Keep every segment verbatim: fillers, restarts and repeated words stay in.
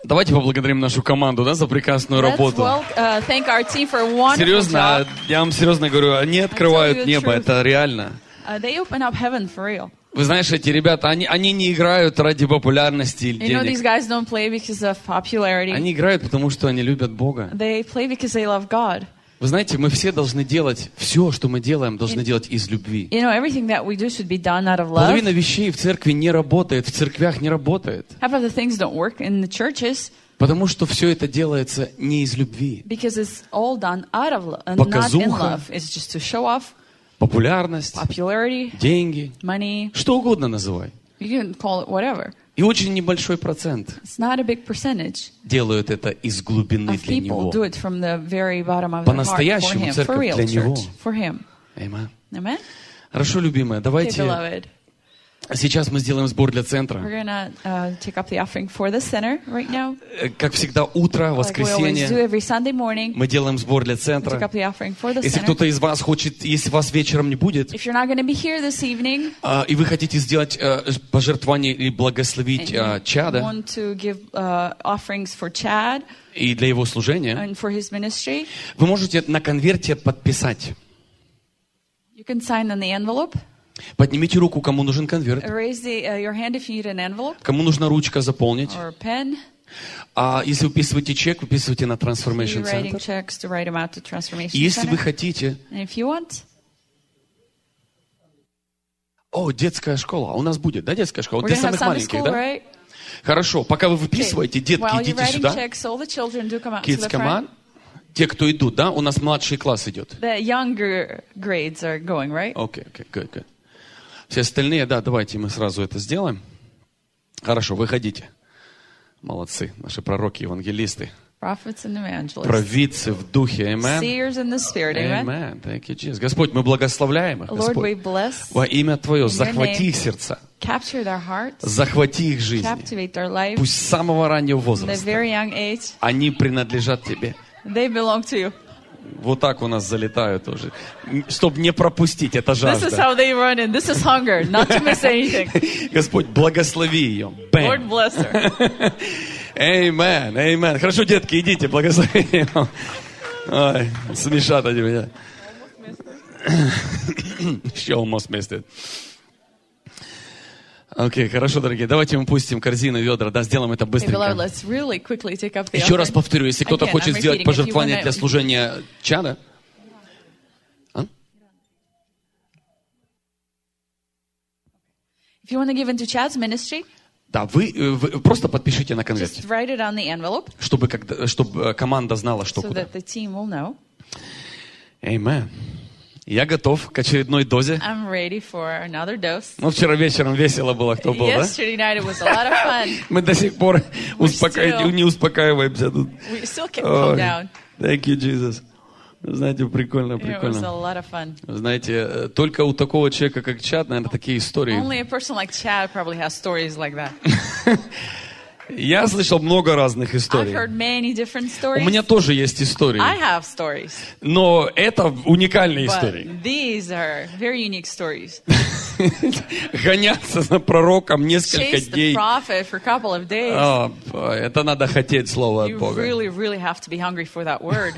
Давайте поблагодарим нашу команду, да, за прекрасную Let's работу. well, uh, thank our team for a wonderful Серьезно, job. я вам серьезно говорю, они открывают небо, это реально. Uh, they open up heaven for real. Вы знаете, эти ребята, они, они не играют ради популярности или You know, these денег. guys don't play because of popularity. Они играют, потому что они любят Бога. They play because they love God. Вы знаете, мы все должны делать, все, что мы делаем, должны делать из любви. You know, everything that we do should be done out of love. Половина вещей в церкви не работает, в церквях не работает. Half of the things don't work in the churches Потому что все это делается не из любви. because it's all done out of love, not in Показуха. love. It's just to show off Популярность, popularity, деньги, money. что угодно называй. You can call it whatever. И очень небольшой процент It's not a big percentage делают это из глубины of для people Него. do it from the very bottom of their heart for По-настоящему Him, for церковь real для Него. church, for Him. Amen. Amen? Хорошо, любимая, Okay, давайте beloved. сейчас мы сделаем сбор для We're центра. gonna uh, take up the offering for the center right now. Э, Как всегда, утро, Like we always do воскресенье, every Sunday morning. мы делаем сбор для Take центра. up the offering for the Если center. кто-то из вас хочет, если вас вечером не будет, If you're not going to be here this evening, а, и вы хотите сделать э, пожертвование или благословить and э, you Чада want to give uh, offerings for Chad и для его служения, and for his ministry, вы можете на конверте подписать. you can sign on the envelope. Поднимите руку, кому нужен конверт, Raise the, uh, your hand if you need an envelope кому нужна ручка заполнить. or a pen. А если выписываете чек, выписывайте на You're Transformation writing Center. checks to write them out to Transformation И если вы Center. хотите... And if you want, О, детская школа. А у нас будет, да, детская школа? we're Для going to have самых Sunday маленьких, school, да? right? Хорошо. Пока вы Okay. выписываете, детки, While you're идите writing сюда. checks, all the children do come out to Kids, the come front. on. Те, кто идут, да? У нас младший класс идет. The younger grades are going, right? Окей, окей, good, good. Все остальные, да, давайте мы сразу это сделаем. Хорошо, выходите. Молодцы, наши пророки, евангелисты, Prophets and evangelists. провидцы в духе. Amen. Seers in the spirit, amen? Amen. Thank you, Jesus. Господь, мы благословляем их, Lord, we Господь. bless, Во имя Твое, In your захвати name. их сердца, capture their hearts, захвати их жизни. captivate their life. Пусть с самого раннего From the возраста very young age, они принадлежат Тебе. they belong to you. Вот так у нас залетают тоже. Чтобы не пропустить, это This is жажда. how they run in. This is hunger, not to miss anything. Господь, благослови ее. Lord Бэм. bless her. Amen, amen. Хорошо, детки, идите, благослови ее. Ой, смешат они меня. She almost missed it. Окей, хорошо, дорогие. Давайте мы пустим корзины, ведра, да, сделаем это Okay, beloved, быстренько. let's really quickly take up the Еще раз offering. повторю, если кто-то Again, хочет I'm сделать repeating. If you пожертвование wanna- для служения Чада, а? If you want to give into Chad's ministry, Да, вы, э, вы просто подпишите на конверте, just write it on the envelope чтобы, когда, чтобы э, команда знала, что so куда. that the team will know. Amen. Я готов к очередной дозе. I'm ready for another dose. Ну, вчера вечером весело было, кто был, да? Yesterday night it was a lot of fun. Мы до сих пор успока... still- не успокаиваемся тут. We still can't calm Ой, down. Thank you, Jesus. Знаете, прикольно, It was a прикольно. lot of fun. Знаете, э, только у такого человека, как Чад, наверное, такие истории. Only a person like Chad probably has stories like that. Я слышал много разных I've историй. heard many different У stories. меня тоже есть истории. I have stories. Но это уникальные истории. But these are very unique stories. Гоняться за пророком несколько Chase the дней. prophet for a couple of days. А, это надо хотеть слово от You Бога. really, really have to be hungry for that word.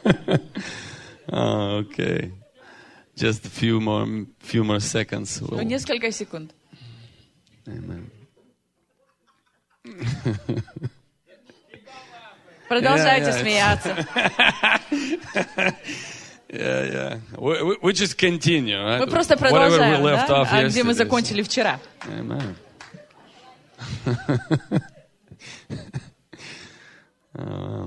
А, окей. Just a few more, few more seconds. Ну, We'll- несколько секунд. Amen. Продолжайте Yeah, yeah, смеяться. Yeah, yeah. We, we, we just continue. Right? Мы просто Whatever we продолжаем, left да? off А где мы yesterday. закончили вчера. Amen. А.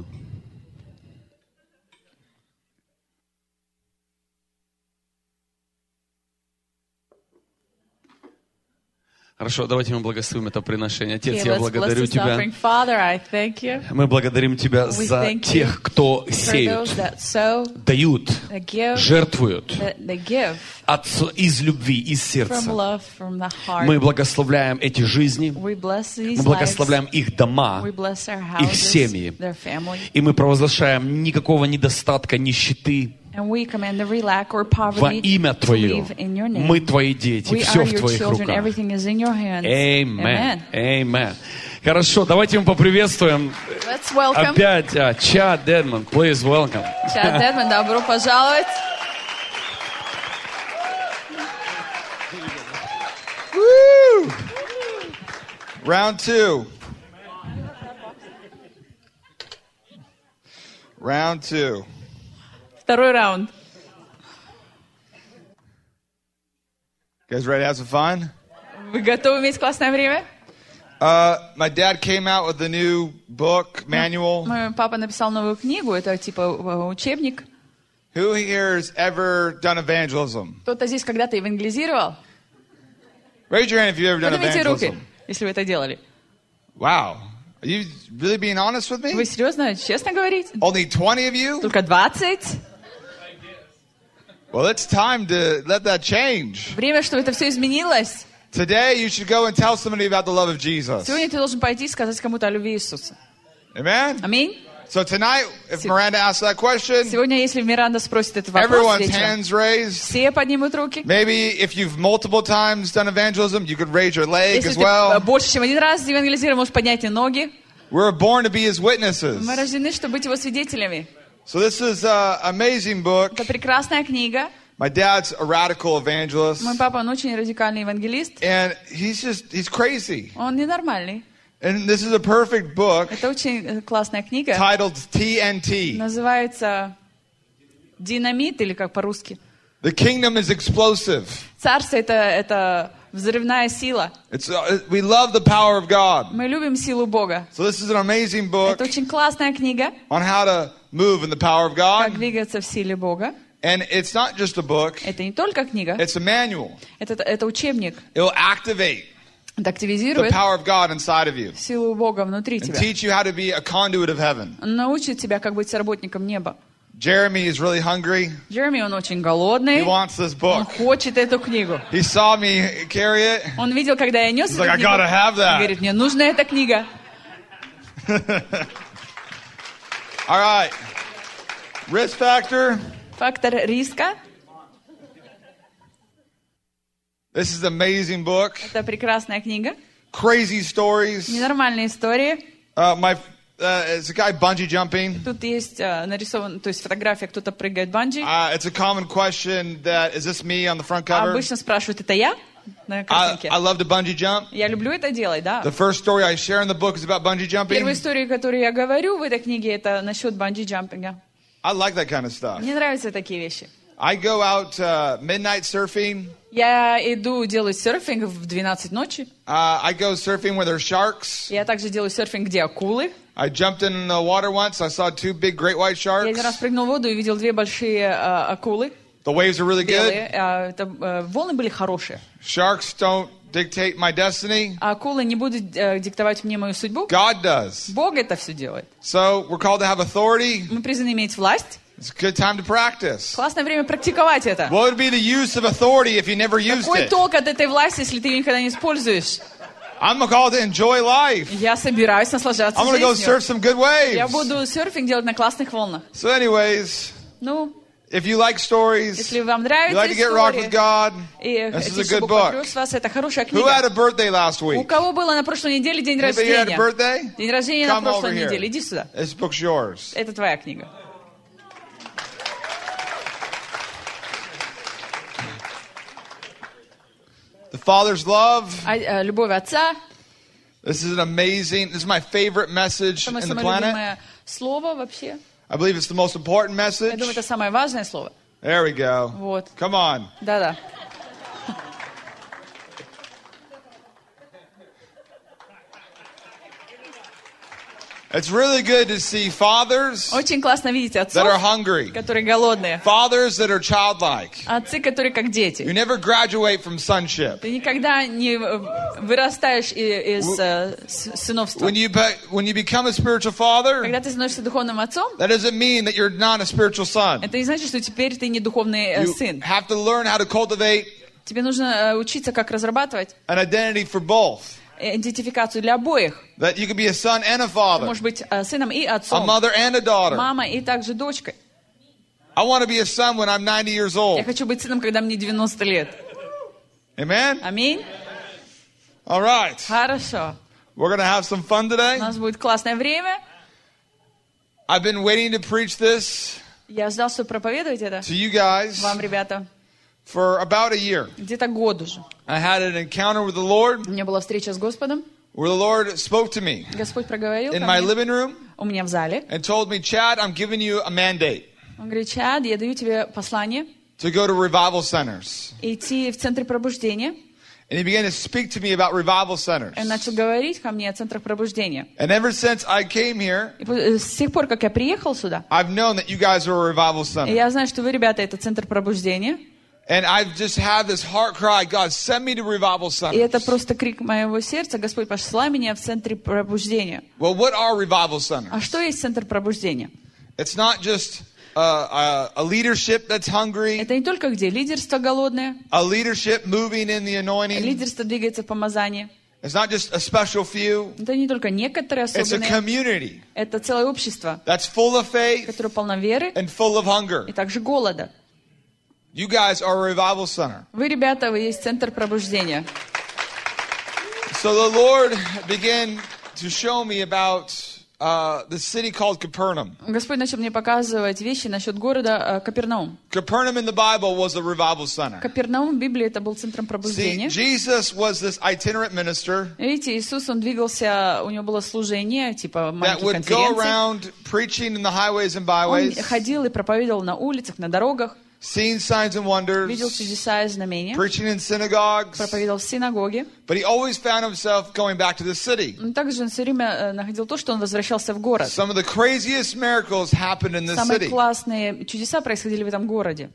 Хорошо, давайте мы благословим это приношение. Отец, Okay, я let's bless благодарю this Тебя. offering. Father, I thank you Мы благодарим Тебя We за thank you тех, кто for сеют, those that sow, дают, that give, жертвуют that they give от, из любви, из from сердца. love, from the heart. Мы благословляем эти жизни, We bless these мы lives. благословляем их дома, We bless their их houses, семьи. their family. И мы провозглашаем никакого недостатка, нищеты. And we command every lack or Во poverty имя to Твое leave in your name. мы Твои дети, We все are в your Твоих children. руках. Everything is in your hands. Amen. Amen. Amen. Хорошо, давайте мы поприветствуем Let's welcome Опять uh, Chad Dedman. Please welcome. Чад Дедман. Добро пожаловать. Woo! Round two. Round two. Второй раунд. You guys ready to have some fun? Вы готовы иметь классное время? Uh, my dad came out with a new book, manual. Мой папа написал новую книгу. Это типа э, учебник. Who here has ever done evangelism? Кто-то здесь когда-то евангелизировал? Raise your hand if you've ever done Поднимите руки, evangelism. если вы это делали. Wow. Are you really being honest with Вы me? серьезно, честно говорите? Only twenty of you? Только двадцать? Well, it's time to let that change. Время, чтобы это все изменилось. Today, you should go and tell somebody about the love of Jesus. Сегодня ты должен пойти и сказать кому-то о любви Иисуса. Amen? Аминь. So tonight, if Miranda asks that question, Сегодня, если Миранда спросит этот вопрос everyone's вечером, hands raised. все поднимут руки. Maybe if you've multiple times done evangelism, you could raise your leg Если as ты well. больше, чем один раз евангелизировал, можешь поднять и ноги. We're born to be his witnesses. Мы рождены, чтобы быть его свидетелями. So this is an amazing book. Это прекрасная книга. My dad's a radical evangelist. Мой папа, он очень радикальный евангелист. And he's just, he's crazy. Он ненормальный. And this is a perfect book Это очень классная книга. titled T N T. Называется «Динамит» или как по-русски. The kingdom is explosive. Царство это, это взрывная сила. It's, uh, we love the power of God. Мы любим силу Бога. So this is an amazing book Это очень классная книга, on how to move in the power of как God. двигаться в силе Бога. And it's not just a book, Это не только книга, it's a manual. это, это учебник. It'll activate Это the активизирует power of God inside of you силу Бога внутри and тебя. teach you how to be a conduit of heaven. Он научит тебя, как быть работником неба. Jeremy is really hungry. Джереми, он очень He голодный. wants this Он book. хочет эту книгу. He saw me carry it. Он видел, когда я нес He's эту like, I книгу. gotta have Он that. говорит, мне нужна эта книга. All right. Risk factor. Фактор риска. This is an amazing book. Это прекрасная книга. Crazy stories. Ненормальные истории. Uh, my, uh, it's a guy bungee jumping. Тут есть э, нарисован, то есть фотография, кто-то прыгает банджи. Uh, it's a common question that, is this me on the front А cover? обычно спрашивают, это я на I, картинке? I love to bungee jump. Я люблю это делать, да. The first story I share in the book is about bungee jumping. Первая история, которую я говорю в этой книге, это насчет банджи-джампинга. I like that kind of stuff. Мне нравятся такие вещи. I go out uh, midnight surfing. Я иду делать серфинг в двенадцать ночи. Uh, I go surfing where there's sharks. Я также делаю серфинг, где акулы. I jumped in the water once. I saw two big great white Я один раз sharks. прыгнул в воду и видел две большие э, акулы. The waves are really good. Белые. А, это, э, волны были хорошие. Sharks don't dictate my destiny. А акулы не будут э, диктовать мне мою судьбу. God does. Бог это все делает. So we're called to have authority. Мы призваны иметь власть. It's a good time to practice. Классное время практиковать это. What would be the use of authority if you never used Какой it? толк от этой власти, если ты ее никогда не используешь? I'm called to enjoy life. Я собираюсь наслаждаться I'm going to go жизнью. surf some good Я waves. буду серфинг делать на классных волнах. So anyways, Ну, if you like stories, если вам you нравятся like to get rocked with истории, God, и this is хотите, a good чтобы book. покрыл с вас, это хорошая Who had книга. a birthday last У week? кого было на прошлой неделе день Anybody here had a рождения? birthday? День рождения Come на over прошлой here. неделе. Иди сюда. This book's yours. Это твоя книга. The Father's love. А, э, любовь отца. This is an amazing, this is my favorite message Самое in the самое planet. любимое слово вообще. I believe it's the most important Я message. думаю, это самое важное слово. There we go. Вот. Come on. Да-да. It's really good to see fathers Очень классно видеть that отцов, are hungry. которые голодные. Fathers that are childlike. Отцы, которые как You дети. never graduate from sonship. Ты никогда не э, вырастаешь и- из э, с- сыновства. When you be, when you become a spiritual father, Когда ты становишься духовным отцом, that doesn't mean that you're not a spiritual son. это не значит, что теперь ты не духовный э, You сын. have to learn how to cultivate Тебе нужно э, учиться, как разрабатывать an identity for both. идентификацию для обоих. That you can be a son and a Ты father, можешь быть э, сыном и a отцом, mother and a daughter. мамой и также дочкой. I want to be a son when I'm ninety years Я old. хочу быть сыном, когда мне девяносто лет. Amen? Аминь. All right. Хорошо. We're going to have some fun У today. нас будет классное время. I've been waiting to preach this Я ждал, чтобы проповедовать это to you guys вам, ребята, for about a year. где-то год уже. I had an encounter with the Lord У меня была встреча с Господом. where the Lord spoke to me Господь проговорил ко in my мне living room у меня в зале. and told me, Chad, I'm giving you a mandate Он говорит: Чад, я даю тебе послание to go to revival centers. идти в центре пробуждения. And he began to speak to me about revival centers. И начал говорить ко мне о центрах пробуждения. And ever since I came here, И с тех пор, как я приехал сюда, I've known that you guys are a revival и center. я знаю, что вы, ребята, это центр пробуждения. And I've just had this heart cry, God, send me to revival И это centers. просто крик моего сердца: Господь, пошла меня в центре пробуждения. Well, what are revival А centers? что есть центр пробуждения? It's not just uh, a, a leadership that's hungry, Это не только где лидерство голодное, a leadership moving in the anointing. лидерство двигается в помазании. It's not just a special few. Это не только некоторые It's a особенные, community это целое общество, that's full of faith которое полно веры and full of hunger. и также голода. You guys are a revival center. Вы, ребята, вы есть центр пробуждения. So the Lord began to show me about uh, the city called Capernaum. Господь начал мне показывать вещи насчет города э, Капернаум. Capernaum in the Bible was a revival center. Капернаум в Библии это был центром See, пробуждения. Jesus was this itinerant minister Видите, Иисус, он двигался, у него было служение, типа that маленьких would go конференций. around preaching in the highways and Он byways, ходил и проповедовал на улицах, на дорогах, seeing signs and видел wonders, чудеса и знамения, preaching in synagogues. проповедовал в синагоге. But he always found himself going back to the city. Но также он все время э, находил то, что он возвращался в город. Some of the craziest miracles happened in this Самые city. классные чудеса происходили в этом городе.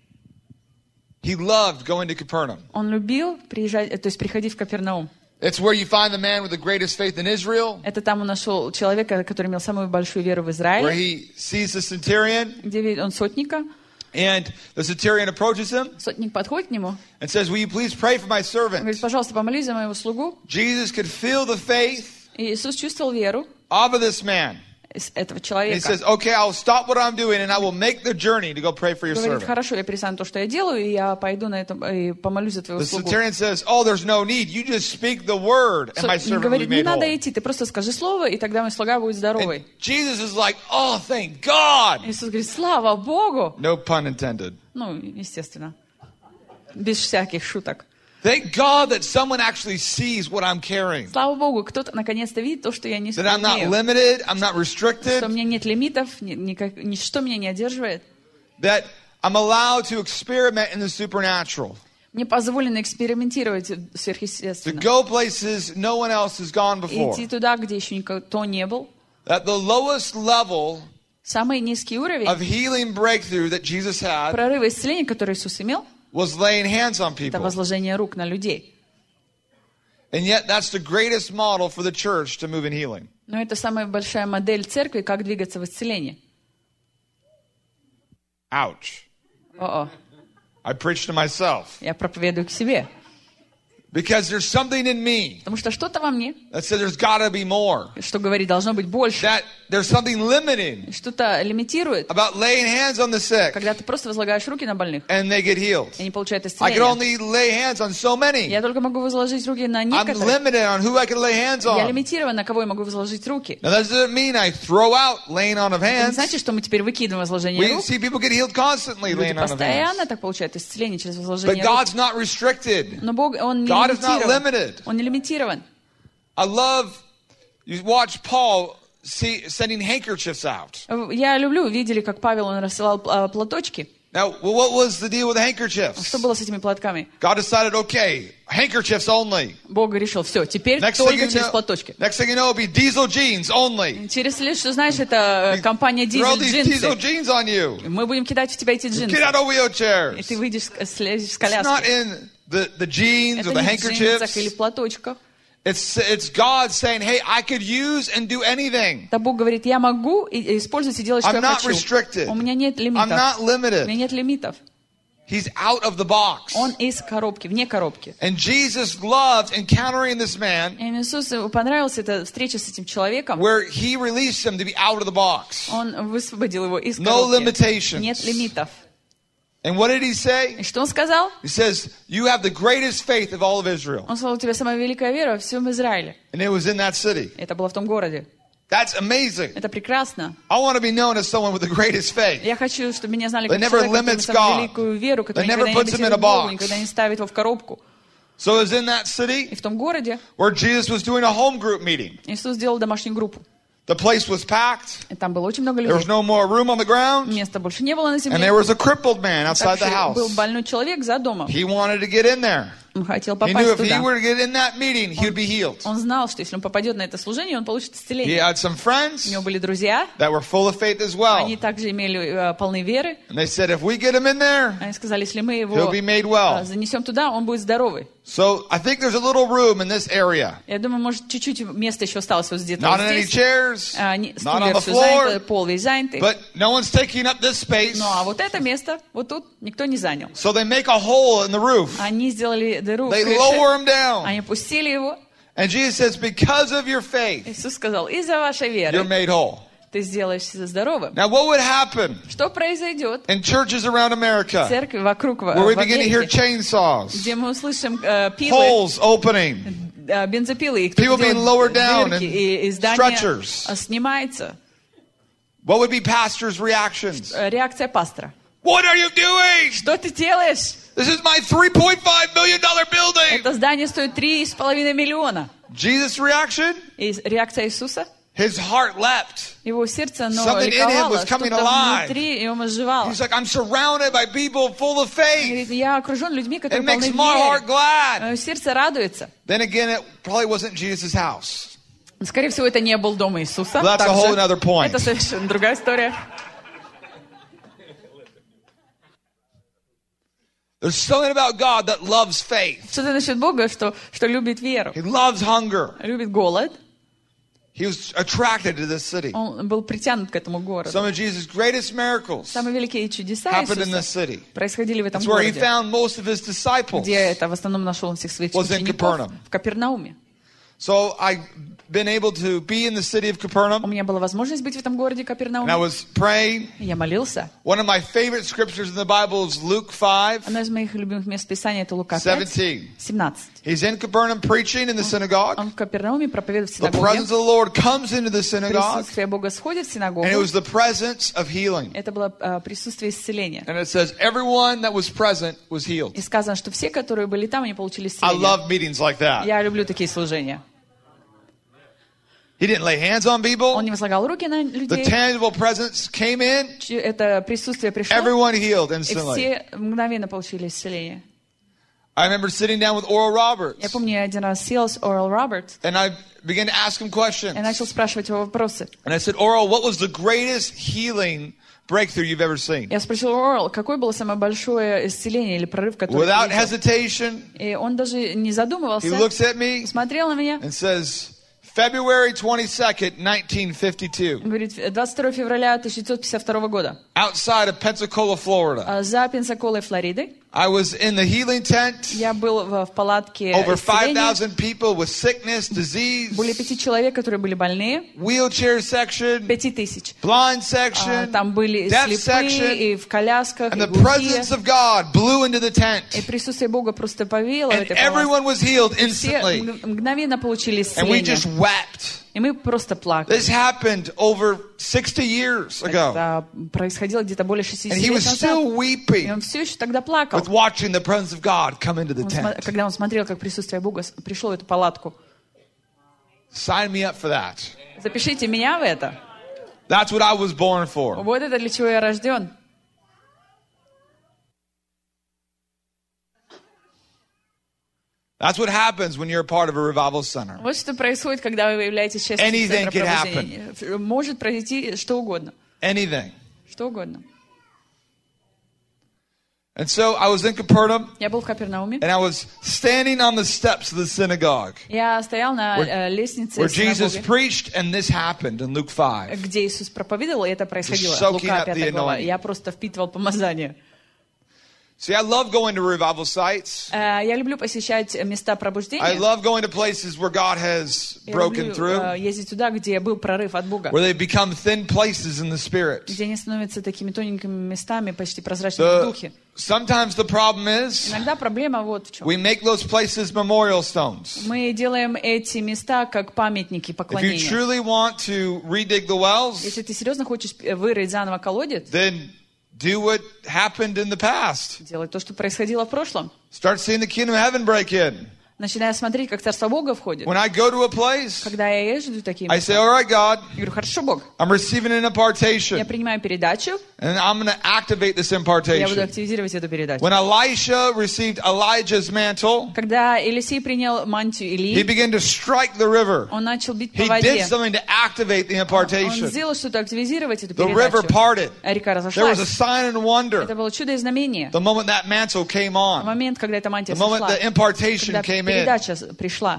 He loved going to Capernaum. Он любил приезжать, э, то есть приходить в Капернаум. It's where you find the man with the greatest faith in Israel, Это там он нашел человека, который имел самую большую веру в where Израиле, he sees the centurion, где видит он сотника. and the centurion approaches him Сотник подходит к нему, and says, will you please pray for my он servant? говорит: пожалуйста, помолись за моего слугу. Jesus could feel the faith И Иисус чувствовал веру of this man. из этого And he человека. says, okay, I'll stop what I'm doing and I will make the journey to go pray for your Говорит: servant. хорошо, я перестану то, что я делаю, и я пойду на это и помолюсь за твоего The слугу. centurion says, oh, there's no need. You just speak the word and my Сотник servant will be говорит: не made надо whole. идти, ты просто скажи слово, и тогда мой слуга будет And здоровый. Jesus is like, oh, thank God. Иисус говорит: слава Богу! No pun intended. Ну, естественно, без всяких шуток. Thank God that someone actually sees what I'm carrying. Слава Богу, кто-то наконец-то видит то, что я несу. That I'm not limited, I'm not Что у restricted, меня нет лимитов, ни- никак- ничто меня не одерживает. that I'm allowed to experiment in the supernatural, Мне позволено экспериментировать to сверхъестественно. go places no one else has gone before. Идти туда, где еще никто не был. That the lowest level Самый низкий уровень of healing breakthrough that Jesus had прорыва исцеления, который Иисус имел, was laying hands on это people. возложение рук на людей. And yet that's the greatest model for the church to move in healing. Но это самая большая модель церкви, как двигаться в исцелении. Ouch. О-о, I preach to myself. я проповедую к себе. Because there's something in me Потому что что-то во мне, that says there's got to be more. что говорит, должно быть больше. That there's something limiting Что-то лимитирует, about laying hands on the sick когда ты просто возлагаешь руки на больных, and they get healed. и они получают I can исцеление. only lay hands on so many. Я только могу возложить руки на I'm некоторых. limited on who I can lay hands Я on. лимитирован, на кого я могу возложить руки. Now that doesn't mean I throw out laying on of Это не hands. значит, что мы теперь выкидываем возложение We рук. see people get healed constantly Люди laying on of hands. постоянно так получают исцеление через But возложение рук. God's not restricted. Но Бог, Он не God is not лимитирован. limited. Он не лимитирован. I love, you watch Paul see, sending handkerchiefs out. Я люблю, видели, как Павел, он рассылал а, платочки. Now, well, what was the deal with the handkerchiefs? Что было с этими платками? God decided, okay, handkerchiefs only. Bог решил: все, теперь Next thing, только you через know, платочки. next thing you know, it'll be diesel jeans only. Через лет, что знаешь, это э, компания Throw Дизель these diesel джинсы. jeans on you. Мы будем кидать в тебя эти Get джинсы. out of И wheelchairs. ты выйдешь, с- слезешь с It's not коляски. in the, the jeans Это or the не в джинсах или handkerchiefs. платочках. It's, it's God saying, hey, I could use and do anything. Да Бог говорит: я могу и- использовать и делать, что I'm я not хочу. restricted. У меня нет I'm лимитов. not У меня limited. нет лимитов. He's out of the box. Он из коробки, вне коробки. And Jesus loved encountering this man И Иисусу понравилась эта встреча с этим человеком. where he released him to be out of the box. Он высвободил его из No коробки. limitations. Нет лимитов. And what did he say? И что он сказал? He says, you have the greatest faith of all of Israel. Он сказал: у тебя самая великая вера во всем Израиле. And it was in that city. Это было в том городе. That's amazing. Это прекрасно. I want to be known as someone with the greatest faith. Я хочу, чтобы меня знали That как never человека, который limits имеет God. великую веру, который That never никогда не puts him in a имитирует Бога, box. никогда не ставит его в коробку. So it was in that city И в том городе where Jesus was doing a home group meeting. Иисус сделал домашнюю группу. The place was packed. И там было очень много There was людей. no more room on the ground. Места больше не было на And земле. there was a crippled man outside the Также был house. больной человек за домом. He wanted to get in there. Он хотел He попасть knew if he туда. were to get in that meeting, he would be healed. Он знал, что если он попадет на это служение, он получит He исцеление. had some У friends него были друзья, that were full of faith as well. они также имели э, полны веры. And they said, if we get him in there, Они сказали, если мы he'll его be made э, well. занесем туда, он будет здоровый. So I think there's a little room in this area. Я думаю, может, чуть-чуть места еще осталось вот где-то Not вот in any здесь. chairs, А, не- not on Стулья the все заняты, floor, пол весь занятый. but no one's taking up this space. Ну, а вот это место, вот тут, никто не занял. So they make a hole in the roof. Они сделали дыру в They крыше, lower him down. они пустили его. And Jesus says, because of your faith, Иисус сказал, из-за вашей you're веры made whole. ты сделаешься здоровым. Now, what would happen Что произойдет in churches around в America церкви вокруг в where we в begin to hear Америке, chainsaws, где мы услышим э, пилы, holes opening, э, бензопилы, и кто-то people being lowered делает down дырки, and и, и здание stretchers? э, снимается? What would be pastors' reactions? Э, Реакция пастора. What are you doing? Что ты делаешь? This is my three point five million dollar building. Это здание стоит три с половиной миллиона. Jesus' reaction? И реакция Иисуса? His heart leapt. Его сердце, оно Something in him ликовало, was coming что-то alive. внутри, и он оживал. He's like, I'm surrounded by people full of Он faith. говорит, я окружен людьми, It которые makes полны my heart веры. glad. Мое сердце радуется. Then again, it probably wasn't Jesus' house. Скорее всего, это не был дом Иисуса. That's a Также whole other point. Это совершенно другая история. There's something about God that loves faith. Что-то насчет Бога, что, что любит веру. He loves hunger. Любит голод. He was attracted to this city. Он был притянут к этому городу. Some of Jesus' greatest miracles Самые великие чудеса happened in this Иисуса city. происходили в этом It's where he городе. found most of his disciples. Где это в основном нашел он всех своих Was in учеников? Capernaum. В Капернауме. So I've been able to be in the city of У Capernaum. меня была возможность быть в этом городе And I Капернауме. was praying. Я молился. One of my favorite scriptures in the Bible is Luke five Одно из моих любимых мест Писания это Лука пять, seventeen. семнадцать. He's in Capernaum preaching in the synagogue. Он в Капернауме проповедует в The синагоге. presence of the Lord comes into the synagogue. Присутствие Бога сходит в синагогу. And it was the presence of healing. Это было э, присутствие исцеления. And it says everyone that was present was healed. И сказано, что все, которые были там, они получили I исцеление. love meetings like that. Я люблю такие служения. He didn't lay hands on people. Он не возлагал руки на The людей. tangible presence came in. Ч- Это присутствие пришло, Everyone healed и instantly. все мгновенно получили исцеление. I remember sitting down with Oral Roberts. Я помню, я один раз сел с Орал Робертс And I began to ask him questions. и начал спрашивать его вопросы. And I said, Oral, what was the greatest healing breakthrough you've ever seen? Я спросил Орал, какое было самое большое исцеление или прорыв, который ты Without видел? hesitation, И он даже не задумывался, he looks at me смотрел на меня. and says, February twenty-second, nineteen fifty-two, Он говорит, двадцать второго февраля тысяча девятьсот пятьдесят второго года, outside of Pensacola, Florida. а, за Пенсаколой, Флоридой, I was in the healing tent. я был в, в палатке Over five исцеления. thousand people with sickness, disease, Более пяти человек, которые были больные, wheelchair section, пяти тысяч. blind А, section, Там были deaf слепые, section, и в колясках, and и the глухие. presence of God blew into the И tent. присутствие Бога просто повеяло в And этой палатке. everyone was healed Все instantly. мг- мгновенно получили And we исцеление. just wept. И мы просто плакали. This happened over sixty years ago. Это происходило где-то более And шестидесяти he лет was назад. still И weeping он все еще тогда плакал. with watching the presence of God come into the Он смо- tent. когда он смотрел, как присутствие Бога с- пришло в эту палатку. Sign me up for that. Запишите меня в это. That's what I was born for. Вот это для чего я рожден. That's what happens when you're a part of a revival center. Вот что происходит, когда вы являетесь частью Anything центра can пробуждения. Может произойти что угодно. Anything. Что угодно. And so I was in Capernaum, Я был в Капернауме. and I was standing on the steps of the synagogue Я стоял на Where- э, лестнице where Jesus синагоги, preached, and this happened in Luke five. где Иисус проповедовал, и это происходило. Just soaking Лука up the пятая глава. anointing. Я просто впитывал помазание. See, I love going to revival sites. Э, Я люблю посещать места I пробуждения. love going to places where God has Я broken люблю through, э, ездить туда, где был прорыв от Бога. where they become thin places in the Spirit. Где они становятся такими тоненькими местами, почти прозрачными в The, духе. sometimes the problem is Иногда проблема вот в чем. we make those places memorial stones. Мы делаем эти места как памятники If you поклонения. truly want to redig the wells, Если ты серьезно хочешь вырыть заново колодец, then do what happened in the past. делай то, что происходило в прошлом. Start seeing the kingdom of heaven break in. Начиная смотреть, как Царство Бога входит. When I go to a place, Когда я езжу в такие I say, места, all right, God, я говорю, хорошо, Бог, I'm receiving an я impartation, принимаю передачу, and I'm going to activate this я буду impartation. активизировать эту передачу. When Elisha received Elijah's mantle, Когда Елисей принял мантию he Илии, began to strike the river. он начал бить по He воде. did something to activate the Он impartation. сделал что-то, активизировать эту The river передачу. parted. А река There was a разошлась. sign and wonder Это было чудо и знамение. the moment that mantle came В on, момент, когда эта мантия the moment сошла, the impartation когда came in. передача пришла.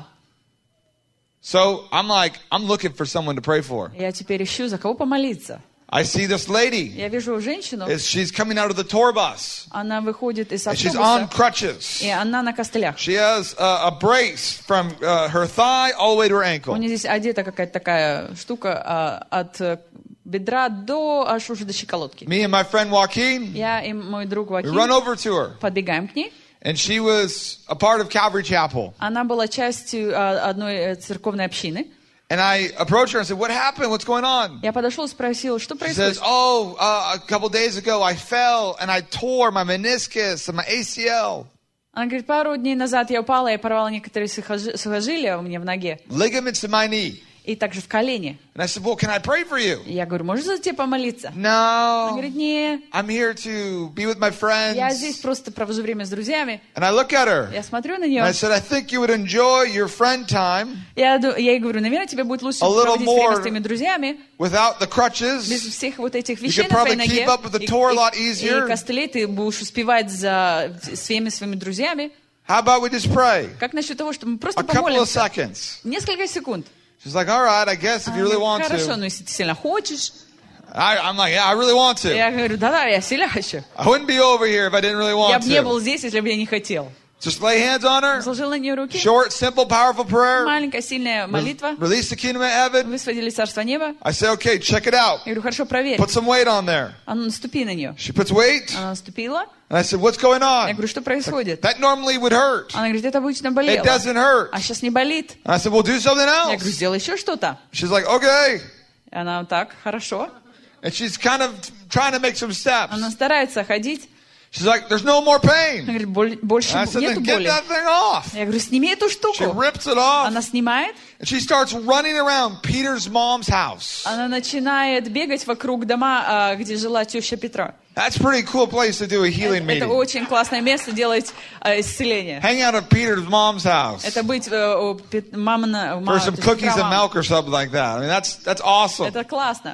So I'm like, I'm looking for someone to pray for. Я теперь ищу, за кого помолиться. I see this lady. Я вижу женщину, Is- She's coming out of the tour bus. она выходит из And she's on автобуса, crutches. и она на костылях. She has a, a brace from uh, her thigh all the way to her У ankle. нее здесь одета какая-то такая штука а, от э, бедра до аж уже до щиколотки. Me and my friend Joaquin, Я и мой друг we run Вакин over to her. подбегаем к ней. And she was a part of Calvary Chapel. Она была частью а, одной э, церковной общины. And I approached her and said, what happened? What's going on? Я подошел и спросил, что She says, происходит. oh, uh, a couple days ago I fell and I tore my meniscus and my A C L. Она говорит, пару дней назад я упала и порвала некоторые сухожи- сухожилия у меня в ноге. Ligaments in my knee. И также в колене. And I said, well, can I pray for you? И я говорю, можешь за тебя помолиться? Она No, говорит, не, I'm here to be with my я здесь friends. просто провожу время с друзьями. And I look at her Я смотрю на and I нее. said, I think you would enjoy your friend time Я, ду- я ей говорю, наверное, тебе будет лучше A little проводить время more с твоими друзьями. without the Без crutches. всех вот этих You вещей could на твоей probably ноге. keep up with the И- tour a и- lot И easier. костылей ты будешь успевать за всеми своими друзьями. How about we just pray? Как насчет того, что мы A просто couple of помолимся? seconds. Несколько секунд. She's like, all right, I guess if Она you really говорит, want хорошо, to. но если ты сильно хочешь. I, I'm like, yeah, I really want to. Я говорю, да-да, я сильно хочу. I wouldn't be over here if I didn't really Я want бы не был to. здесь, если бы я не хотел. Just lay hands on her. Сложил на нее руки. Short, simple, powerful prayer. Маленькая, сильная молитва. Release the kingdom of heaven. Высвободили Царство Неба. I say, okay, check it out. Я говорю, хорошо, проверь. Put some weight on there. А ну, наступи на нее. She puts weight. Она наступила. And I said, what's going Я on? говорю, что происходит? That normally would hurt. Она говорит, это обычно It болело. doesn't hurt. А сейчас не болит. And I said, well, do something Я говорю, else. сделай еще что-то. She's like, okay. И она так, хорошо. And she's kind of trying to make some steps. Она старается ходить. She's like, there's no more Она pain. говорит, боль- больше And I said, нету then get боли. that thing off. Я говорю, сними эту She штуку. rips it off. Она снимает. And she starts running around Peter's mom's house. Она начинает бегать вокруг дома, а, где жила теща Петра. That's a pretty cool place to do a healing Это meeting. очень классное место делать а, исцеление. Hang out at Peter's mom's house Это быть э, у Пет- мамина- for ма- some то есть cookies Петра and мама. milk or something like that. I mean, that's that's awesome. Это классно.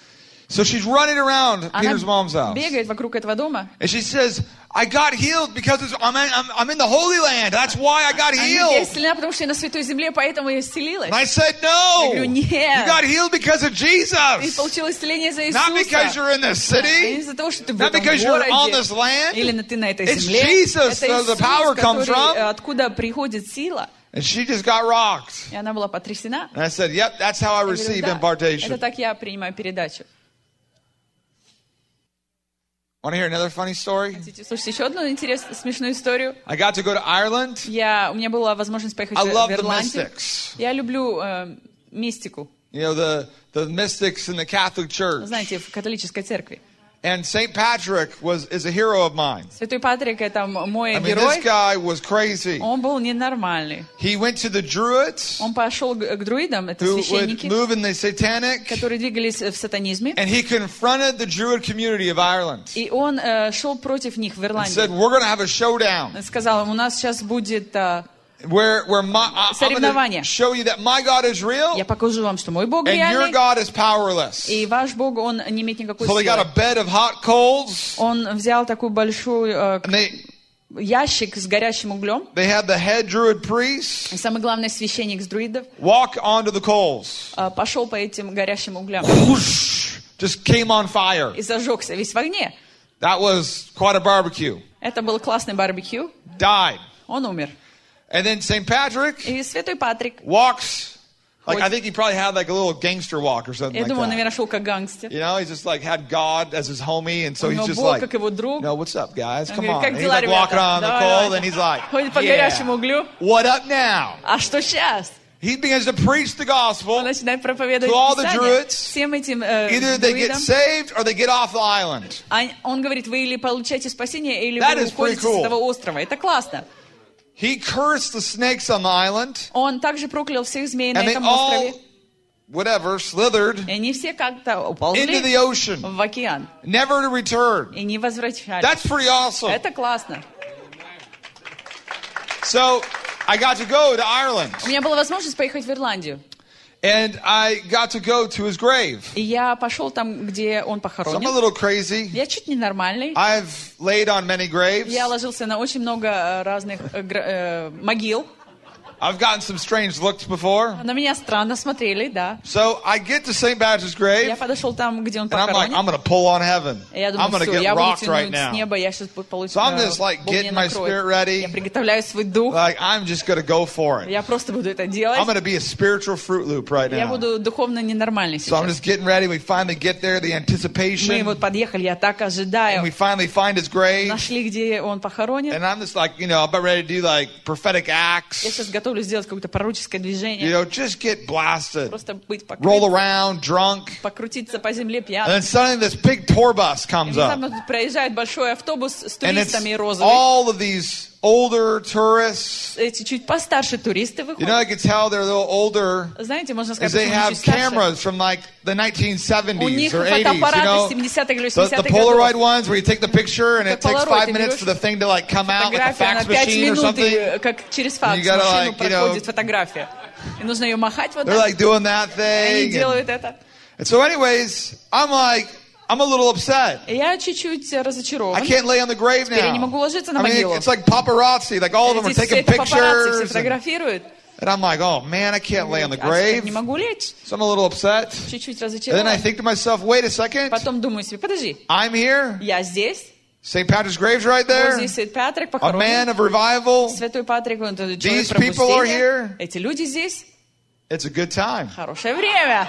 So she's running around Она Peter's mom's house. бегает вокруг этого дома. And she says, I got healed because it's, I'm, in, I'm, I'm in the Holy Land. That's why I got Она говорит, я healed. исцелена, потому что я на Святой Земле, поэтому я исцелилась. And I said, no. Я говорю, нет. You got healed because of Ты Jesus. получил исцеление за Not because Иисуса. you're in this Не city. из-за того, что ты в Not этом because you're on городе. this land. Или на- ты на этой It's земле. Jesus Это where the Иисус, power comes который, from. э, откуда приходит сила. And she just got rocked. И она была потрясена. And I said, yep, that's how I Я говорю, receive да, impartation. это так я принимаю передачу. Want to hear another funny story? Хотите слушать еще одну интересную, смешную историю? I got to go to Ireland. Я, у меня была возможность поехать I в love the Ирландию. mystics. Я люблю э, мистику, You know, the, the mystics in the Catholic Church. знаете, в католической церкви. And Saint Patrick was is a hero of mine. Святой Патрик — это м- мой I mean, this герой. guy was crazy. Он был ненормальный. He went to the Druids, Он пошел к, к друидам, это who would священники, move in the satanic, которые двигались в сатанизме. and he confronted the Druid community of Ireland. И он э, шел против них в And Ирландии. said, we're going to have a showdown Он сказал, у нас сейчас будет... э, where, where my, I- I'm going Соревнование. to show you that my God is real я покажу вам, что мой Бог and your реальный, God is powerless. и ваш Бог, он не имеет никакой So they got a силы. bed of hot coals, Он взял такой большой э, and they, ящик с горящим углем. they had the head Druid priest И самый главный священник с друидов walk onto the coals. э, пошел по этим горящим углям Whoosh, just came on fire. и зажегся весь в огне. That was quite a barbecue. Это был классный барбекю. died. Он умер. And then Saint Patrick И святой Патрик, walks, like Ходит. I think he probably had like a little gangster walk or something я like думаю, он, that. наверное, шел как гангстер. You know, he's just like had God as his homie, and so У he's него just Бог like, как его друг. no, what's up, guys? Он Come говорит, on. как And he's дела, like walking ребята? on the Давай, cold, давай. and he's like, Ходит по yeah, горячему углю. what up now? А что сейчас? He begins to preach the Он gospel. начинает проповедовать To all the Писание Druids, всем этим э, Either they get друидам. saved or they get off the island. А Он говорит, вы или получаете спасение, или That вы is pretty уходите cool. с этого острова. Это классно. He cursed the snakes on the island, Он также проклял всех змей на and they этом all, острове. whatever, slithered И они все как-то into уползли the ocean, в океан. never to return. И не возвращались. That's pretty awesome. Это классно. So I got to go to Ireland, У меня была возможность поехать в Ирландию. and I got to go to his grave. И я пошел там, где он So I'm a похоронен. little crazy. Я чуть ненормальный. I've laid on many graves. Я ложился на очень много э, разных э, гра- э, могил. I've gotten some strange looks before. На меня странно смотрели, да. So I get to Saint Patrick's Я grave, подошел там, где он and I'm like, похоронен. I'm going to pull on heaven. И я I'm думаю, going to все, get я буду rocked right тянуть с now. неба, я сейчас получу. So I'm just like getting my spirit ready. Я приготовляю свой дух. Like, I'm just going to go for it. Я просто буду это I'm делать. going to be a spiritual Fruit Loop right Я now. буду духовно ненормальный So I'm сейчас. just getting ready. We finally get there, the Мы anticipation. вот подъехали, я так And ожидаю. we finally find his grave. Нашли, где он похоронен. And I'm just like, you know, I'm about ready to do like prophetic Я acts. сейчас готовлюсь сделать какое-то пророческое You движение. know, just get blasted. Просто быть Roll покрыт, around, drunk. покрутиться по земле And пьяным. then suddenly this big tour bus И comes up. внезапно тут проезжает большой автобус с And it's туристами розовый. all of these older tourists. Эти чуть постарше туристы You know, выходят. I could tell they're a little older Знаете, можно because сказать, they что они have чуть старше. cameras from like the nineteen У seventies них or eighties, you фотоаппараты know. семидесятых или The, the восьмидесятых Polaroid годов. ones where you take the picture and it Как takes Polaroid, five ты minutes берешь for the thing to like come out like a Фотография, fax она пять machine or минут, something. и как через факс You gotta, машину like, you know, проходит фотография. И нужно ее махать вот They're так. like doing that Они thing. And, делают это. and so anyways, I'm like, I'm a little upset. И я чуть-чуть I разочарован. can't lay on the grave Теперь я не now. могу ложиться на I mean, могилу. it's like paparazzi. Like all of them are Здесь все taking эти папарацци, все pictures. And, фотографируют. and I'm like, oh man, I can't lay on the А теперь grave. не могу лечь. So I'm a little upset. Чуть-чуть And then I разочарован. think to myself, wait a second. Потом думаю себе, подожди, I'm here. я здесь. Saint Patrick's grave's right Вот there. здесь Святой Патрик A man похоронен. of revival. Святой Патрик, он это These человек people are пробуждения. here. Эти люди здесь. It's a good time. Хорошее время.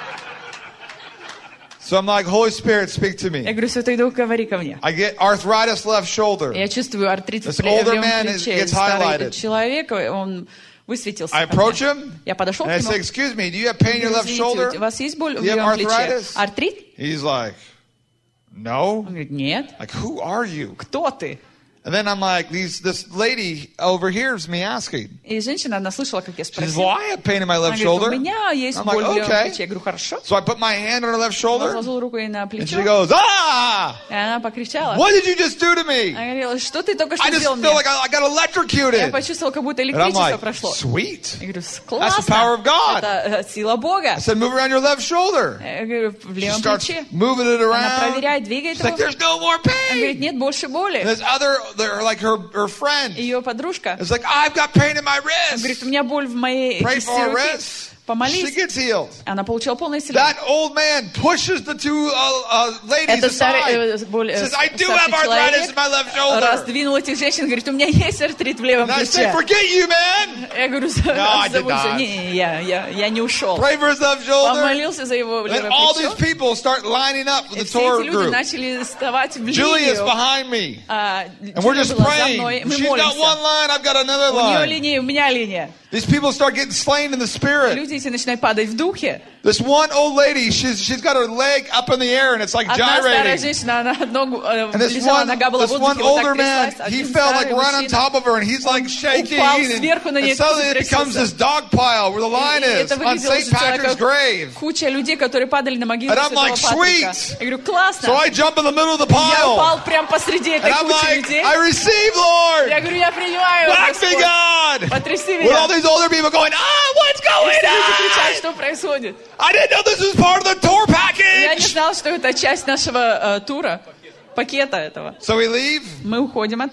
So I'm like, Holy Spirit, speak to Я me. говорю, Святой Дух, говори ко мне. I get arthritis left shoulder. Я чувствую артрит This в пле- в older левом man is- плече. gets Старый highlighted. человек, он высветился. I ко мне. approach him Я подошел and I к say, нему. excuse me, do you have pain in your left Извините, shoulder? у вас есть боль Do в you have левом плече? arthritis? Артрит? He's like, no. Он говорит, нет. Like, who are you? Кто ты? And then I'm like, these, this lady overhears me asking. И женщина, она слышала, как я She says, спросила. well, I have pain in my Она left говорит, у shoulder. меня есть I'm боль like, в левом okay. плече. Я говорю, хорошо. So I put my hand on her left shoulder Возложил руку ей на and плечо. she goes, ah! И она покричала. What did you just do to me? Она говорила, что ты только I что just сделал feel мне? like I, I got Я electrocuted. почувствовала, как будто And I'm электричество like, прошло. sweet. Я говорю, That's the классно. power of God. Это э, сила Бога. I said, move around your left shoulder. Я говорю, в She левом starts плече. moving it Она around. проверяет, двигает She's like, его. there's no more Она говорит, pain. нет больше боли. And this other, they're like her, her friend, Ее подружка is like, I've got pain in my говорит, wrist. у меня боль в моей Pray кисти for her руки. wrist. She Помолись. gets healed. Она получила полное исцеление. That old man pushes the two uh, uh, ladies Это старый, э, aside. более, Says, I do старший have arthritis in человек my left shoulder. раздвинул этих женщин, говорит, у меня есть артрит в левом And I say, плече. forget you, man. Я говорю, I did забудь, not. не, не, я, я, я не ушел. Pray for his left shoulder. Помолился за его And левое all these плечо. people start lining up with И the все tour эти люди group. начали вставать в Julia's линию. behind me. А, And we're Джулия just была за мной. praying. Мы She's got one молимся. line, I've got another У нее line. линия, у меня линия. These people start getting slain in the spirit. Люди эти начинают падать в духе. This one old lady, she's she's got her leg up in the air and it's like Одна старая gyrating. женщина, она ногу, э, And this лежала, one, нога была в this one воздухе, вот older так man, тряслась. he Один fell like старый right on мужчина. top of her and he's like shaking. упал And, сверху на and нее, suddenly it трясется. becomes this dog pile where the line И is это on выглядело Saint уже всё Patrick's как grave. куча людей, которые падали на могилу And I'm Святого like, Патрика. sweet. Я говорю, классно. So I jump in the middle of the Я pile. упал прямо посреди And этой I'm кучи like, людей. I receive, Lord. Я говорю, я принимаю, Whack me, Господь. God. Потряси With all меня. these older people going, ah, what's И going все люди кричат, on? что происходит. I didn't know this was part of the tour Я не package. знала, что это часть нашего э, тура, пакета этого. So we leave. Мы уходим оттуда.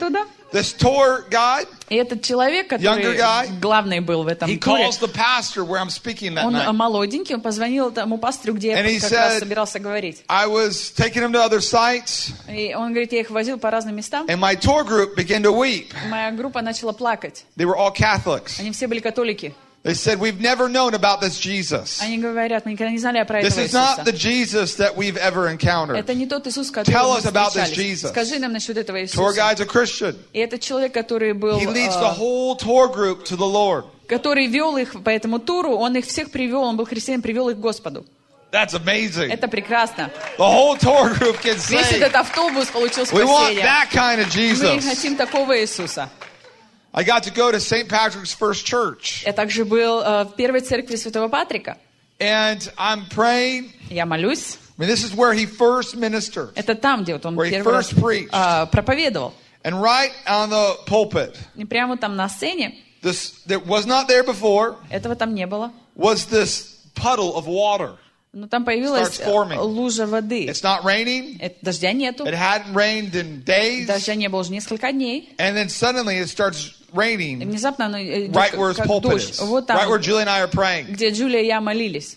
This tour guide, И этот человек, Younger который guy, главный был в этом he туре, calls the pastor where I'm speaking that он night. молоденький, он позвонил тому пастору, где And he я как раз said, собирался говорить. I was taking him to other sites, И он говорит, я их возил по разным местам. and my tour group began to weep. Моя группа начала плакать. They were all Catholics. Они все были католики. They said, we've never known about this Jesus. Они говорят, мы никогда не знали про This этого is not the Иисуса. Jesus that we've ever encountered. Это не тот Иисус, Tell которого мы us about this встречались. Jesus. Скажи нам насчет этого Tour Иисуса. guide's a Christian. И это человек, который был, He leads э, the whole tour group to the Lord. который вел их по этому туру, он их всех привел, он был христианин, привел их к Господу. That's amazing. Это прекрасно. The whole tour group gets Весь saved. этот автобус получил We want спасение. that kind of Мы Jesus. хотим такого Иисуса. I got to go to Saint Patrick's First Church. Я также был э, в первой церкви Святого Патрика. And I'm praying. Я молюсь. I mean, this is where he first ministered. Это там, где вот он Where he первый раз first preached. э, проповедовал. And right on the pulpit, И прямо там на сцене, this that was not there before, этого там не было, was this puddle of water. но там появилась Starts forming. лужа воды. It's not raining. Это, дождя нету. It hadn't rained in days. Дождя не было уже несколько дней. And then suddenly it starts И raining внезапно оно идет right where his как pulpit дождь. is. Вот там, Right where Julie and I are praying. где Джулия и я молились.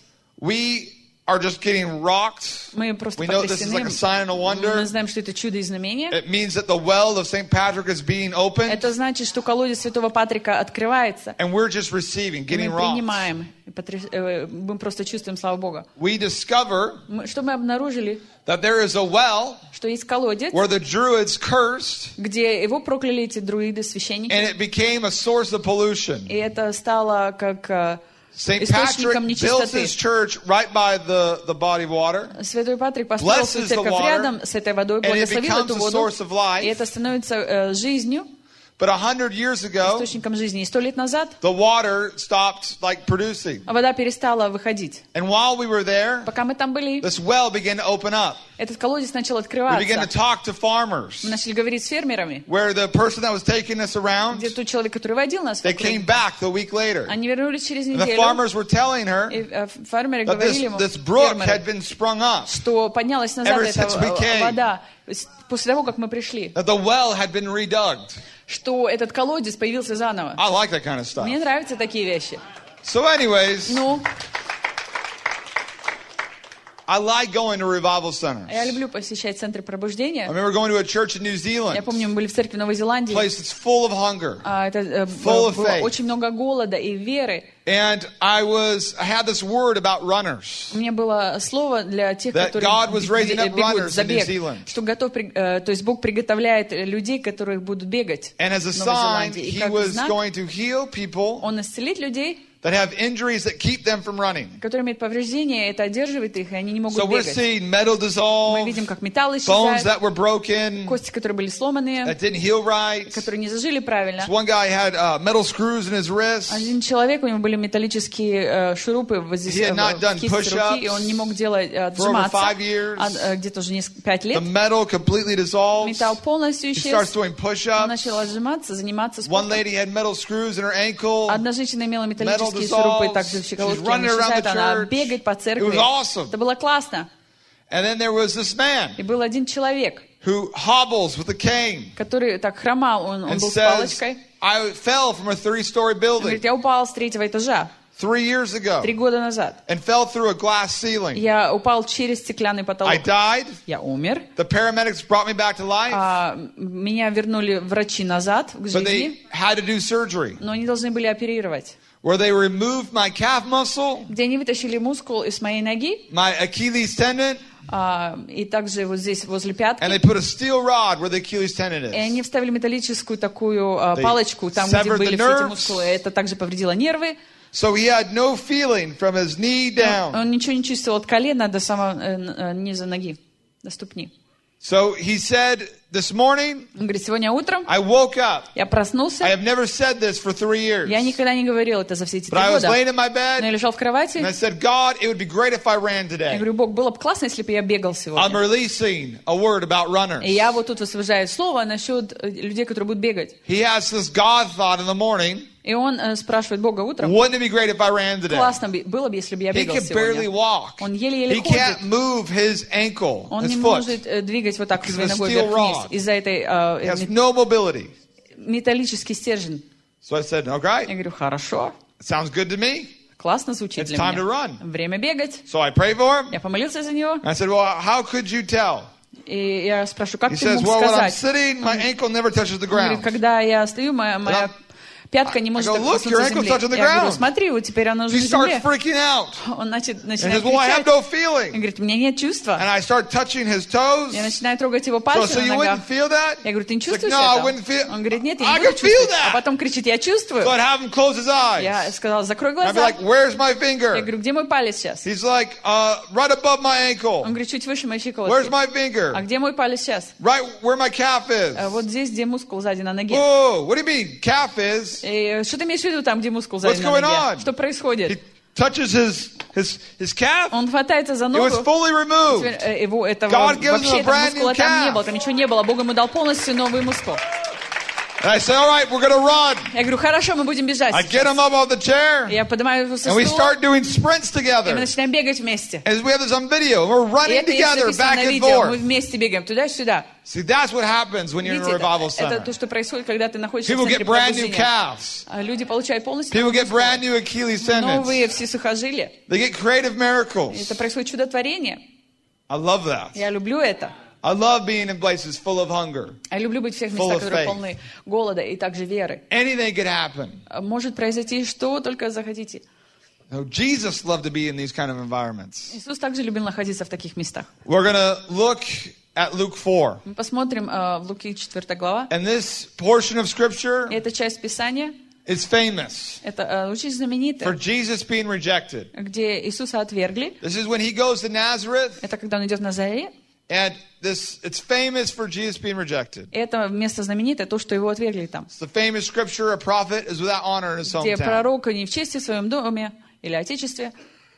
We are just getting rocked. Мы просто We know this is like потрясены. a sign and a wonder. Мы знаем, что это чудо и знамение. It means that the well of Saint Patrick is being opened. Это значит, что колодец Святого Патрика открывается. And we're just receiving, И getting мы rocked. принимаем. И потряс- э, Мы просто чувствуем славу Бога. We discover Мы- Что мы обнаружили? that there is a well Что есть колодец, where the Druids cursed, где его прокляли эти друиды, священники. and it became a source of pollution. И это стало как э, Saint источником Patrick built нечистоты. his church right by the, the body of water. Святой Патрик построил свою Blesses the церковь water, рядом с этой водой, and it благословил becomes эту a воду. source of life. И это становится э, жизнью, But a hundred years ago, источником жизни. И сто лет назад the water stopped like producing. вода перестала выходить. And while we were there, Пока мы там были, this well began to open up. этот колодец начал We began to открываться. talk to farmers, Мы начали говорить с фермерами, where the person that was taking us around, где тот человек, который водил нас, they came back the week later. они вернулись через And the неделю. farmers were telling her И э, фермеры that this, говорили ему, this brook фермеры, had been sprung up, что поднялась назад ever эта since we came. вода с- после того, как мы пришли, that the well had been redug. что этот колодец появился заново. I like that kind of stuff. Мне нравятся такие вещи. So anyways, Ну, I like going to revival centers. я I люблю посещать центры пробуждения. remember going to a church in New Я Zealand, помню, мы были в церкви в Новой Зеландии. place that's full of hunger. А, это э, Full of было faith. очень много голода и веры. And I was, I had this word about runners. У меня было слово для тех, That которые God was б- raising up бегут runners за in New бег, Zealand. что готов, при- э, то есть Бог приготовляет людей, которые будут бегать And as a в Новой sign, Зеландии. И he как was знак, going to heal people Он исцелит людей, that have injuries that keep them from running. которые имеют повреждения, это одерживает их, и они не могут So we're бегать. seeing metal Мы dissolve, видим, как металл bones исчезает, that were broken, кости, которые были сломанные, that didn't heal right. которые не зажили правильно. One guy had uh, metal screws in his wrists. Один человек, у него были металлические э, шурупы вот здесь, He had э, not в done кисти push-ups руки, и он не мог делать, э, for over отжиматься. five years. А, э, где-то уже несколько, пять лет. The metal completely dissolves. Металл полностью He starts исчез. doing Он push-ups. начал отжиматься, заниматься One спортом. lady had metal screws in her ankle. Одна женщина имела металлические Metal шурупы dissolves. также в щиколотке. She's running Они around исчезают, the она church. бегает по It церкви. was awesome. Это было классно. And then there was this man И был один человек, who hobbles with a cane который так хромал, он, он and был с says, палочкой. I fell from a three-story Он building говорит, я упал с третьего этажа three years ago три года назад. and fell through a glass ceiling. Я упал через стеклянный I потолок. died. Я умер. The paramedics brought me back to life, А, меня вернули врачи назад к but they жизни, had to do surgery но они должны были оперировать. where they removed my calf muscle, Где они вытащили мускул из моей ноги, my Achilles tendon, а, и также вот здесь возле and пятки. they put a steel rod where the Achilles tendon И is. они вставили металлическую такую а, They палочку, там, где severed были the все эти nerves. мускулы. Это также повредило нервы. So he had no feeling from his knee down. Он ничего не чувствовал от колена до самого э, э, низа ноги, до ступни. So he said, this morning, Он говорит, сегодня утром I woke up. я проснулся. I have never said this for three years. Я никогда не говорил это за все эти But три I was года. laying in my Но я bed лежал в кровати. and I said, God, it would be great if I ran Я today. говорю, Бог, было бы классно, если бы я бегал I'm сегодня. releasing a word about runners. И я вот тут высвобождаю слово насчет э, людей, которые будут бегать. He has this God thought in the morning. И он э, спрашивает Бога утром, Wouldn't it be great if I ran today? классно бы- было бы, если бы я He бегал can barely сегодня. walk. Он еле-еле He can't ходит. move his ankle, Он his не foot. может э, двигать вот так Because своей of the ногой steel вверх-вниз rod. из-за этой э, He has мет- no mobility. металлический стержень. So I said, Я okay, говорю, хорошо, it sounds good to me. классно звучит It's для time to меня. run. Время бегать. So I pray for him. Я помолился за него. I said, well, how could you tell? И я спрашиваю, как He ты says, мог well, when I'm сказать? sitting, my ankle never touches the Он говорит, ground. когда я стою, моя, моя пятка не I может go, так look, your коснуться ankle's земли. touching the Я говорю, ground. смотри, вот теперь она уже He на starts земле. freaking out. Он начи- And he начинает says, well, I have кричать. no Он feeling. говорит, у меня нет чувства. And I start touching his toes. Я начинаю трогать его So, пальцы so на you ногах. wouldn't feel that? Я говорю, ты не He's like, чувствуешь no, I это? wouldn't feel. Он говорит, нет, я I не can буду feel чувствовать. that. А потом кричит, я чувствую. So I'd have him close his eyes. Я сказала, закрой And I'd be глаза. like, where's my Я finger? говорю, где мой палец сейчас? He's like, uh, right above my ankle. Он говорит, чуть выше моей Where's щиколотки. my А finger? где мой палец сейчас? Right where my calf А is. вот здесь, где мускул сзади на ноге. Whoa, what do you mean? Calf is? И что ты имеешь в виду там, где мускул сзади What's на going ноге? on? Что He происходит? touches his his his calf. Он хватается за It was ногу. fully removed. Теперь, э, его этого God gives him вообще a этого brand new мускула там не calf. было, там ничего не было. Бог ему дал полностью новый мускул. And I say, all right, we're going to run. Я говорю, хорошо, мы будем бежать I get сейчас. him up off the chair, Я поднимаю его со and we стула, start doing sprints и мы together. начинаем бегать вместе. As we have this on video, we're И running это есть together записано back на and видео. Мы forth. вместе бегаем туда-сюда. See, that's what happens when you're in a Видите, revival это, это center. то, что происходит, когда ты находишься People в центре get brand new пробуждения. calves. А люди получают полностью People новый get мускул. brand new Achilles tendons. Новые все сухожилия. They get creative miracles. Это происходит чудотворение. I love that. Я люблю это. I love being in places full of hunger. Я люблю быть в тех Full местах, of которые faith. полны голода и также веры. Anything could happen. Может произойти что только захотите. No, Jesus loved to be in these kind of environments. Иисус также любил находиться в таких местах. We're going to look at Luke four. Мы посмотрим э, в Луки четвёртая глава. And this portion of scripture Эта часть Писания, is famous это э, очень for знаменитая, Jesus being rejected. где Иисуса отвергли. This is when he goes to Nazareth, Это когда он идет в Назарет. and this it's famous for Jesus being rejected. Это место знаменитое, то, что его отвергли там. It's the famous scripture, a prophet is without honor in his Где hometown. пророк не в чести в своем доме или отечестве.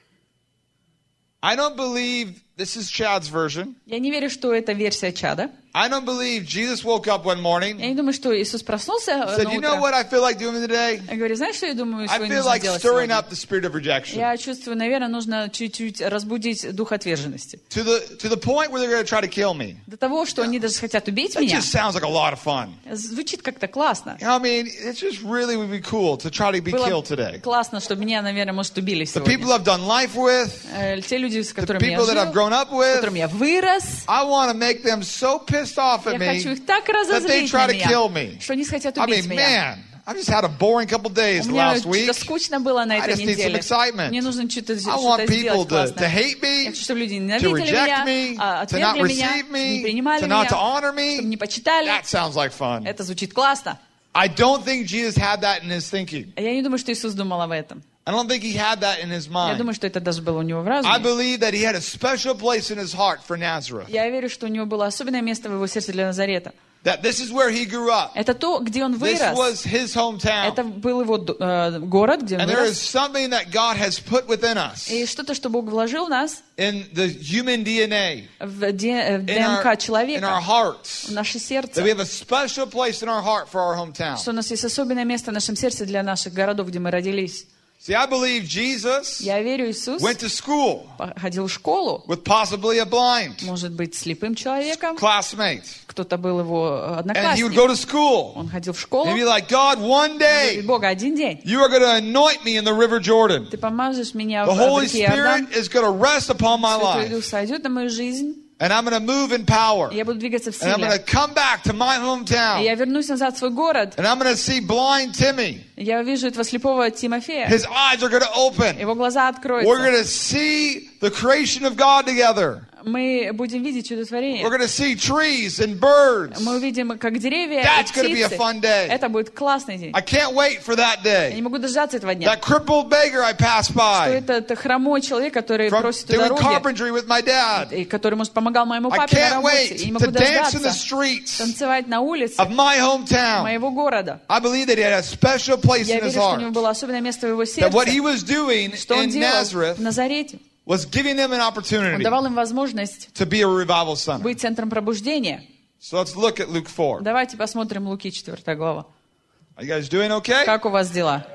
I don't believe this is Chad's version. Я не верю, что это версия Чада. I don't believe Jesus woke up one morning Я не думаю, что Иисус проснулся and said, на you know утро. what I feel like doing today? Я говорю, знаешь, что я думаю, I сегодня feel нужно like сделать stirring сегодня? up the spirit of rejection Я чувствую, наверное, нужно чуть-чуть разбудить дух отверженности. to the to the point where they're going to try to kill me. До того, что они даже хотят убить That меня. just sounds like a lot of fun. Звучит как-то классно. You know, I mean, it just really would be cool to try to be Было killed today. классно, что меня, наверное, может, убили The people сегодня. I've done life with, Э, Те люди, с the которыми я people that I've жил, grown up с with, которыми я вырос, I want to make them so pissed off я at хочу me их так that they разозлить try на to kill меня, me. что они хотят I убить mean, меня. man, I've just had a boring couple days У the меня last week. что-то скучно было на I этой just need some неделе. excitement. Мне нужно что-то I что-то want people сделать to, to классное. hate me, Я хочу, чтобы люди to ненавидели reject меня, me, а, to not отвергли меня, receive чтобы не me, принимали to not меня, to honor чтобы me. не почитали. That sounds like fun. Это звучит классно. I don't think Jesus had that in his thinking. Я не думаю, что Иисус думал об этом. I don't think he had that in his Я mind. думаю, что это даже было у него в I разуме. believe that he had a special place in his heart for Nazareth. Я верю, что у него было особенное место в его сердце для Назарета. That this is where he grew up. Это то, где он This вырос. was his hometown. Это был его э, город, где он And there is вырос. something that God has put within us И что-то, что Бог вложил в нас, in the human D N A, в Д- в in our, ДНК in our человека, hearts, в наше that we сердце. have a special place in our heart for our hometown. Что у нас есть особенное место в нашем сердце для наших городов, где мы родились. See, I believe Jesus Я верю, Иисус went to school ходил в школу, with possibly a blind может быть, слепым человеком. classmate. Кто-то был его And he would одноклассник. go to school Он ходил в школу. and be like, God, one day Говорит, Бога, один день you are going to anoint me in the River Jordan. ты помажешь меня The в Holy реке Иордан. Spirit is going to rest upon my Святой life. Дух сойдет на мою жизнь. And I'm going to move in power. И я буду двигаться в And I'm going to силе. come back to my И hometown. я вернусь назад в свой город. And I'm going to see blind Timmy. Я вижу этого слепого Тимофея. His eyes are going to open. Его глаза We're откроются. going to see the creation of God together. Мы будем видеть We're чудотворение. going to see trees and birds. Мы увидим, как деревья и That's going to be a птицы. fun day. Это будет классный день. I can't wait for that Я не day. могу дождаться этого дня. That crippled beggar I passed Что by это, это хромой человек, который from просит у doing дороги, carpentry with my dad. и который, может, помогал моему I папе на can't работе. Я не wait могу to dance in the дождаться streets танцевать на улице of my hometown. моего города. I believe that he had a special place Я in his верю, что у него heart. было особенное место в его That what he сердце. was doing Что он in делал Nazareth в Назарете. was giving them an Он opportunity давал им возможность to be a revival center. быть центром пробуждения. So let's look at Luke four. Давайте посмотрим Луки четвёртая глава. Are you guys doing okay? Как у вас дела?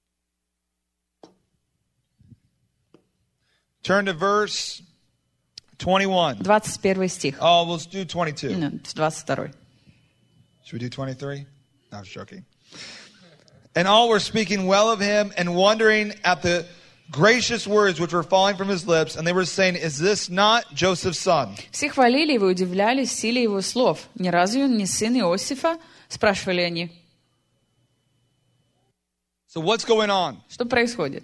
Turn to verse twenty-one. двадцать первый стих. Oh, we'll do twenty-two. Ну, двадцать второй. Should we do twenty-three? No, I was joking. And all were speaking well of him and wondering at the gracious words which were falling from his lips. And they were saying, is this not Joseph's son? Все хвалили его и удивлялись силе его слов. Не разве он не сын Иосифа? Спрашивали они. So what's going on? Что происходит?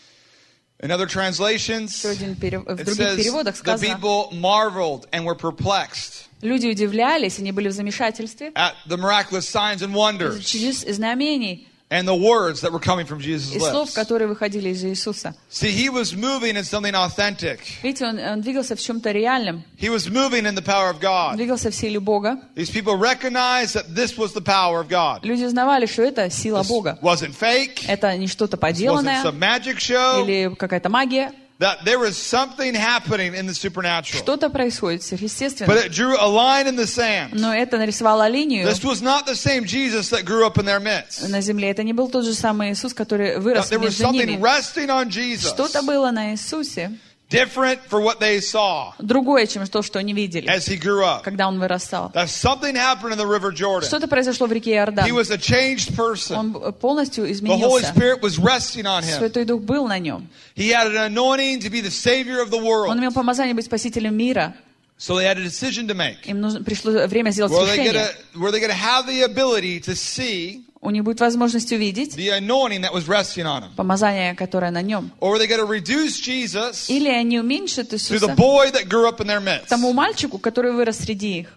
In other translations, В it других says переводах the сказано, people marveled and were perplexed люди удивлялись, они были в замешательстве at the miraculous signs and wonders чудес и знамений and the words that were coming from Jesus' и слов, lips. которые выходили из Иисуса. See, he was moving in something authentic. Видите, он, он двигался в чем-то реальном, He was moving in the power of он God. двигался в силе Бога. These people recognized that this was the power of God. Люди узнавали, что это сила This Бога. wasn't fake. Это не что-то It wasn't поделанное some magic show. или какая-то магия. That there was something happening in the supernatural. Что-то происходит But сверхъестественное. it drew a line in the sand. Но это нарисовало линию This was not the same Jesus that grew up in their midst. на земле. Это не был тот же самый Иисус, который вырос There was между something ними. resting on Jesus. Что-то было на Иисусе Different for what they saw другое, чем то, что они видели, as he grew up. когда он вырастал. That something happened in the river Jordan. Что-то произошло в реке Иордан. He was a changed person. Он полностью The Holy изменился. Spirit was resting on him. Святой Дух был на нем. He had an anointing to be the Savior of the Он world. имел помазание быть спасителем мира. So they had a decision to make. Им нужно, пришло время сделать Were they решение. gonna, were they going to have the ability to see У них будет возможность увидеть the anointing that was resting on him? помазание, которое на нем. Or were they going to reduce Jesus Или они уменьшат to the Иисуса boy that grew up in their midst? тому мальчику, который вырос среди их.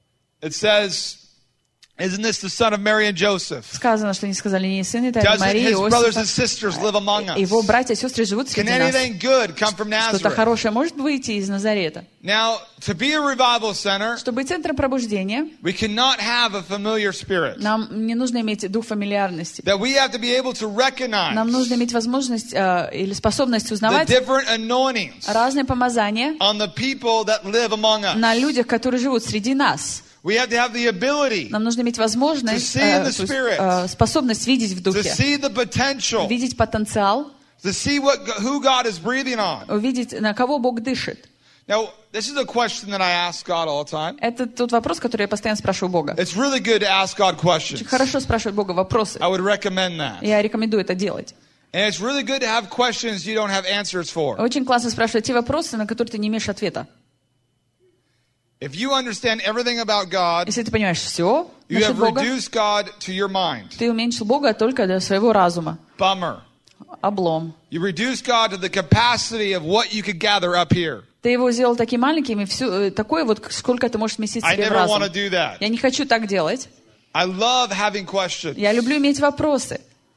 It says, isn't this the son of Mary and Joseph? Сказано, что они сказали, не сын это Doesn't Мария и his brothers and Иосифа. sisters live among us? Его братья и сестры живут Can среди нас. anything good come from Что-то Nazareth? хорошее может выйти из Назарета. Now, to be a revival center, Чтобы быть центром пробуждения, we cannot have a familiar spirit. нам не нужно иметь дух фамильярности. That we have to be able to recognize Нам нужно иметь возможность э, или способность the узнавать different anointings разные помазания on the people that live among us. на людях, которые живут среди нас. We have to have the ability Нам нужно иметь возможность, To see in э, the то есть, spirit. э, способность видеть в to духе, see the potential, видеть потенциал, to see what who God is breathing on. увидеть, на кого Бог дышит. Now, this is a question that I ask God all the time. Это тот вопрос, который я постоянно спрашиваю Бога. It's really good to ask God questions. Очень хорошо спрашивать Бога вопросы. I would recommend that. Я рекомендую это делать. And it's really good to have questions you don't have answers for. Очень классно спрашивать те вопросы, на которые ты не имеешь ответа. If you understand everything about God, Если ты понимаешь все you насчет have Бога, reduced God to your mind. ты уменьшил Бога только до своего разума. Bummer. Облом. You reduced God to the capacity of what you could gather up here. Ты его сделал таким маленьким, и все, такое вот, сколько ты можешь вместить I себе в never want разум. to do that. Я не хочу так делать. I love having questions. Я люблю иметь вопросы.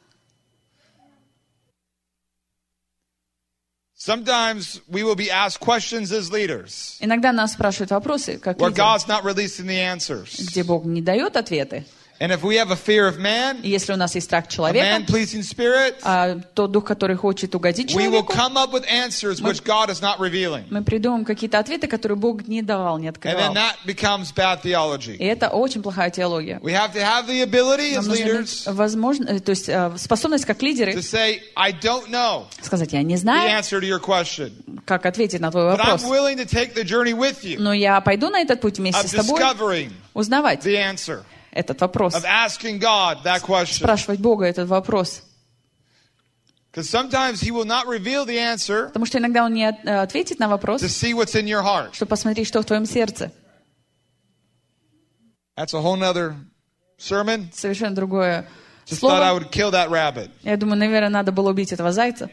Sometimes we will be asked questions as leaders Иногда нас спрашивают вопросы, как where лидеры, God's not releasing the answers. где Бог не дает ответы. And if we have a fear of man, И если у нас есть страх a человека, man-pleasing spirit, а тот дух, который хочет угодить we will человеку, come up with answers which God is not revealing. мы придумаем какие-то ответы, которые Бог не давал, не And then открывал. that becomes bad theology. И это очень плохая теология. We have to have the ability as Нам нужно leaders иметь возможно, то есть э, способность как лидеры to say, I don't know сказать, я не the знаю, answer to your question, как ответить на твой but I'm вопрос. willing to take the journey with you Но я пойду на этот путь вместе of с тобой, discovering узнавать the answer, этот вопрос, of asking God that question. спрашивать Бога этот вопрос. Because sometimes He will not reveal the answer Потому что иногда Он не от- э, ответит на вопрос, to see what's in your heart. чтобы посмотреть, что в твоем сердце. That's a whole nother sermon. Совершенно другое Just thought I слово. would kill that rabbit. Я думаю, наверное, надо было убить этого зайца.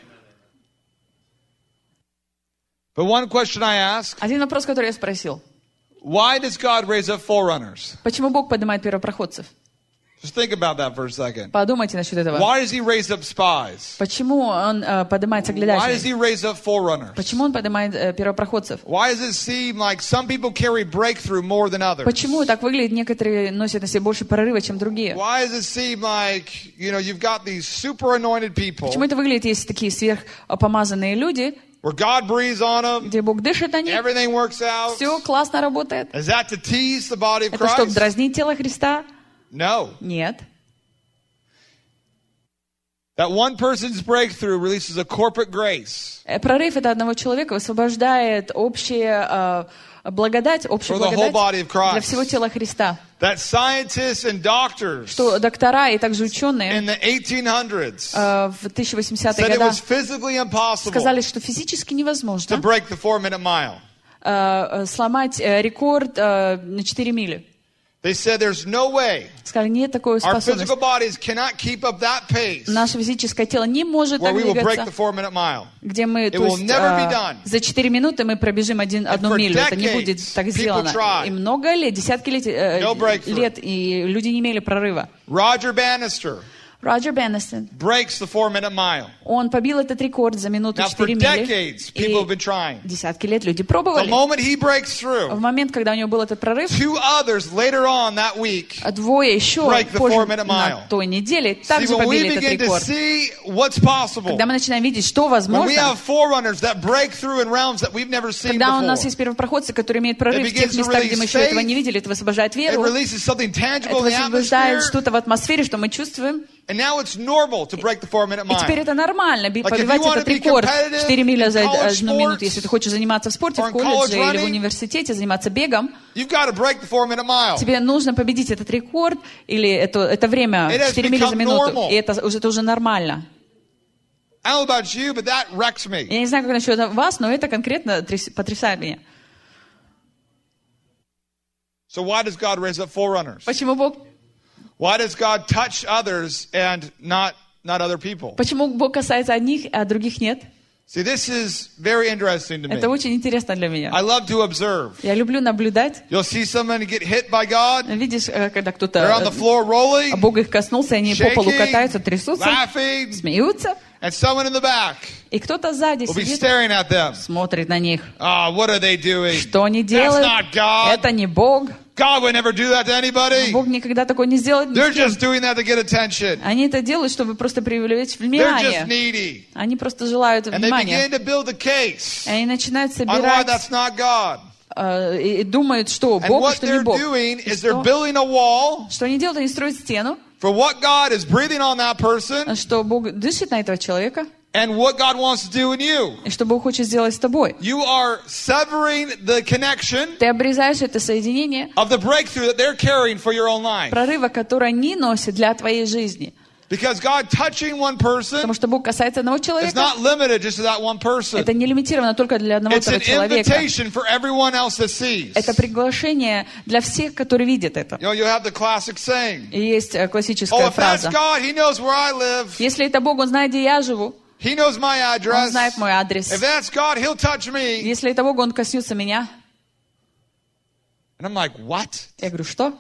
But one question I ask, Один вопрос, который я спросил. why does God raise up forerunners? Почему Бог поднимает первопроходцев? Just think about that for a second. Подумайте насчет этого. Why does He raise up spies? Почему Он э, поднимает Why does соглядателей? He raise up forerunners? Почему Он поднимает э, первопроходцев? Why does it seem like some people carry breakthrough more than others? Почему так выглядит? Некоторые носят на себе больше прорыва, чем другие. Why does it seem like, you know, you've got these super anointed people Почему это выглядит, есть такие сверхпомазанные люди, where God breathes on them, где Бог дышит на них, everything works out? все классно работает? Is that to tease the body of Это чтобы Christ? дразнить тело Христа? No. Нет. That one person's breakthrough releases a corporate grace Прорыв это одного человека высвобождает общее э, благодать, общую for the whole благодать body of для всего Christ. тела Христа. That scientists and doctors Что доктора и также ученые in the eighteen hundreds э, в тысяча восьмидесятые said it годы was physically impossible сказали, что физически to невозможно break the four-minute mile. э, сломать э, рекорд э, на четыре мили. They said there's no way Сказали, нет такой our способности. physical bodies cannot keep up that pace Наше физическое тело не может where так we will break двигаться, the four-minute mile. где мы, It то will есть, never be э, done. за четыре минуты мы пробежим один, одну for милю. Это не decades будет так people сделано. tried. И много лет, десятки лет, э, No breakthrough. лет, и люди не имели прорыва. Roger Bannister Роджер Беннистон, breaks the four-minute mile. он побил этот рекорд за минуту Now, for четыре decades, мили. people have been И trying. десятки лет люди The пробовали. moment he breaks В through, момент, когда у него был этот прорыв, two others later on that week а двое еще break the позже four-minute mile. на той неделе See, также when we побили этот begin to рекорд. see what's possible, Когда мы начинаем видеть, что when we возможно, have forerunners that break through in realms that we've never seen когда у нас before, есть первопроходцы, которые имеют прорыв It в тех begins to местах, где мы еще release этого faith. не видели, это высвобождает it веру, releases something это tangible in the высвобождает atmosphere, что-то в атмосфере, что мы чувствуем. and now it's normal to break the four-minute И теперь mile. это нормально, би- Like, if you побивать wanna этот be рекорд competitive четыре мили за in college одну минуту. sports, Если ты хочешь заниматься в спорте, or в in колледже college или в running, университете, заниматься бегом, You've got to break the four-minute mile. тебе нужно победить этот рекорд или это, это время It has четыре мили за become минуту. normal. И это уже, это уже нормально. I don't know about you, but that wrecks me. Я не знаю, как насчет вас, но это конкретно тряс- потрясает меня. So why does God raise up forerunners? Почему Бог, Why does God touch others and not not other people? почему Бог касается одних, а других нет? See, this is very interesting to Это me. очень интересно для меня. I love to observe. Я люблю наблюдать. You'll see someone get hit by God. Видишь, э, когда They're on кто-то, the floor rolling, Бог их коснулся, они по полу катаются, shaking, трясутся, laughing, смеются, and someone in the back и кто-то сзади will be сидит, staring at them. смотрит на них. Ah, what are they doing? Что они That's делают? not God. Это не Бог. God would never do that to anybody. Бог никогда такое не сделает ни They're с кем. just doing that to get attention. Они это делают, чтобы просто привлечь They're just внимание. needy. Они просто желают And they внимания. begin to build a case И они начинают on why собирать that's not God. э, и и думают, что And Бог, а what что не they're Бог. doing И is they're Что, building a wall что они делают? Они строят стену, for what God is breathing on that person что Бог дышит на этого человека, and what God wants to do in you. и что Бог хочет сделать с тобой. You are severing the connection Ты обрезаешь это соединение of the breakthrough that they're carrying for your own life. прорыва, который они носят для твоей жизни. Because God touching one person Потому что Бог касается одного is человека. not limited just to that one person. Это не лимитировано только для одного It's этого an человека. invitation for everyone else that sees. Это приглашение для всех, которые видят это. You know, you have the classic saying, И есть э, oh, классическая if that's фраза. God, He knows where I live. Если это Бог, Он знает, где я живу. He knows my Он address. знает мой адрес. If that's God, He'll touch me. Если это Бог, Он коснется меня. And I'm like, what? Я говорю, что?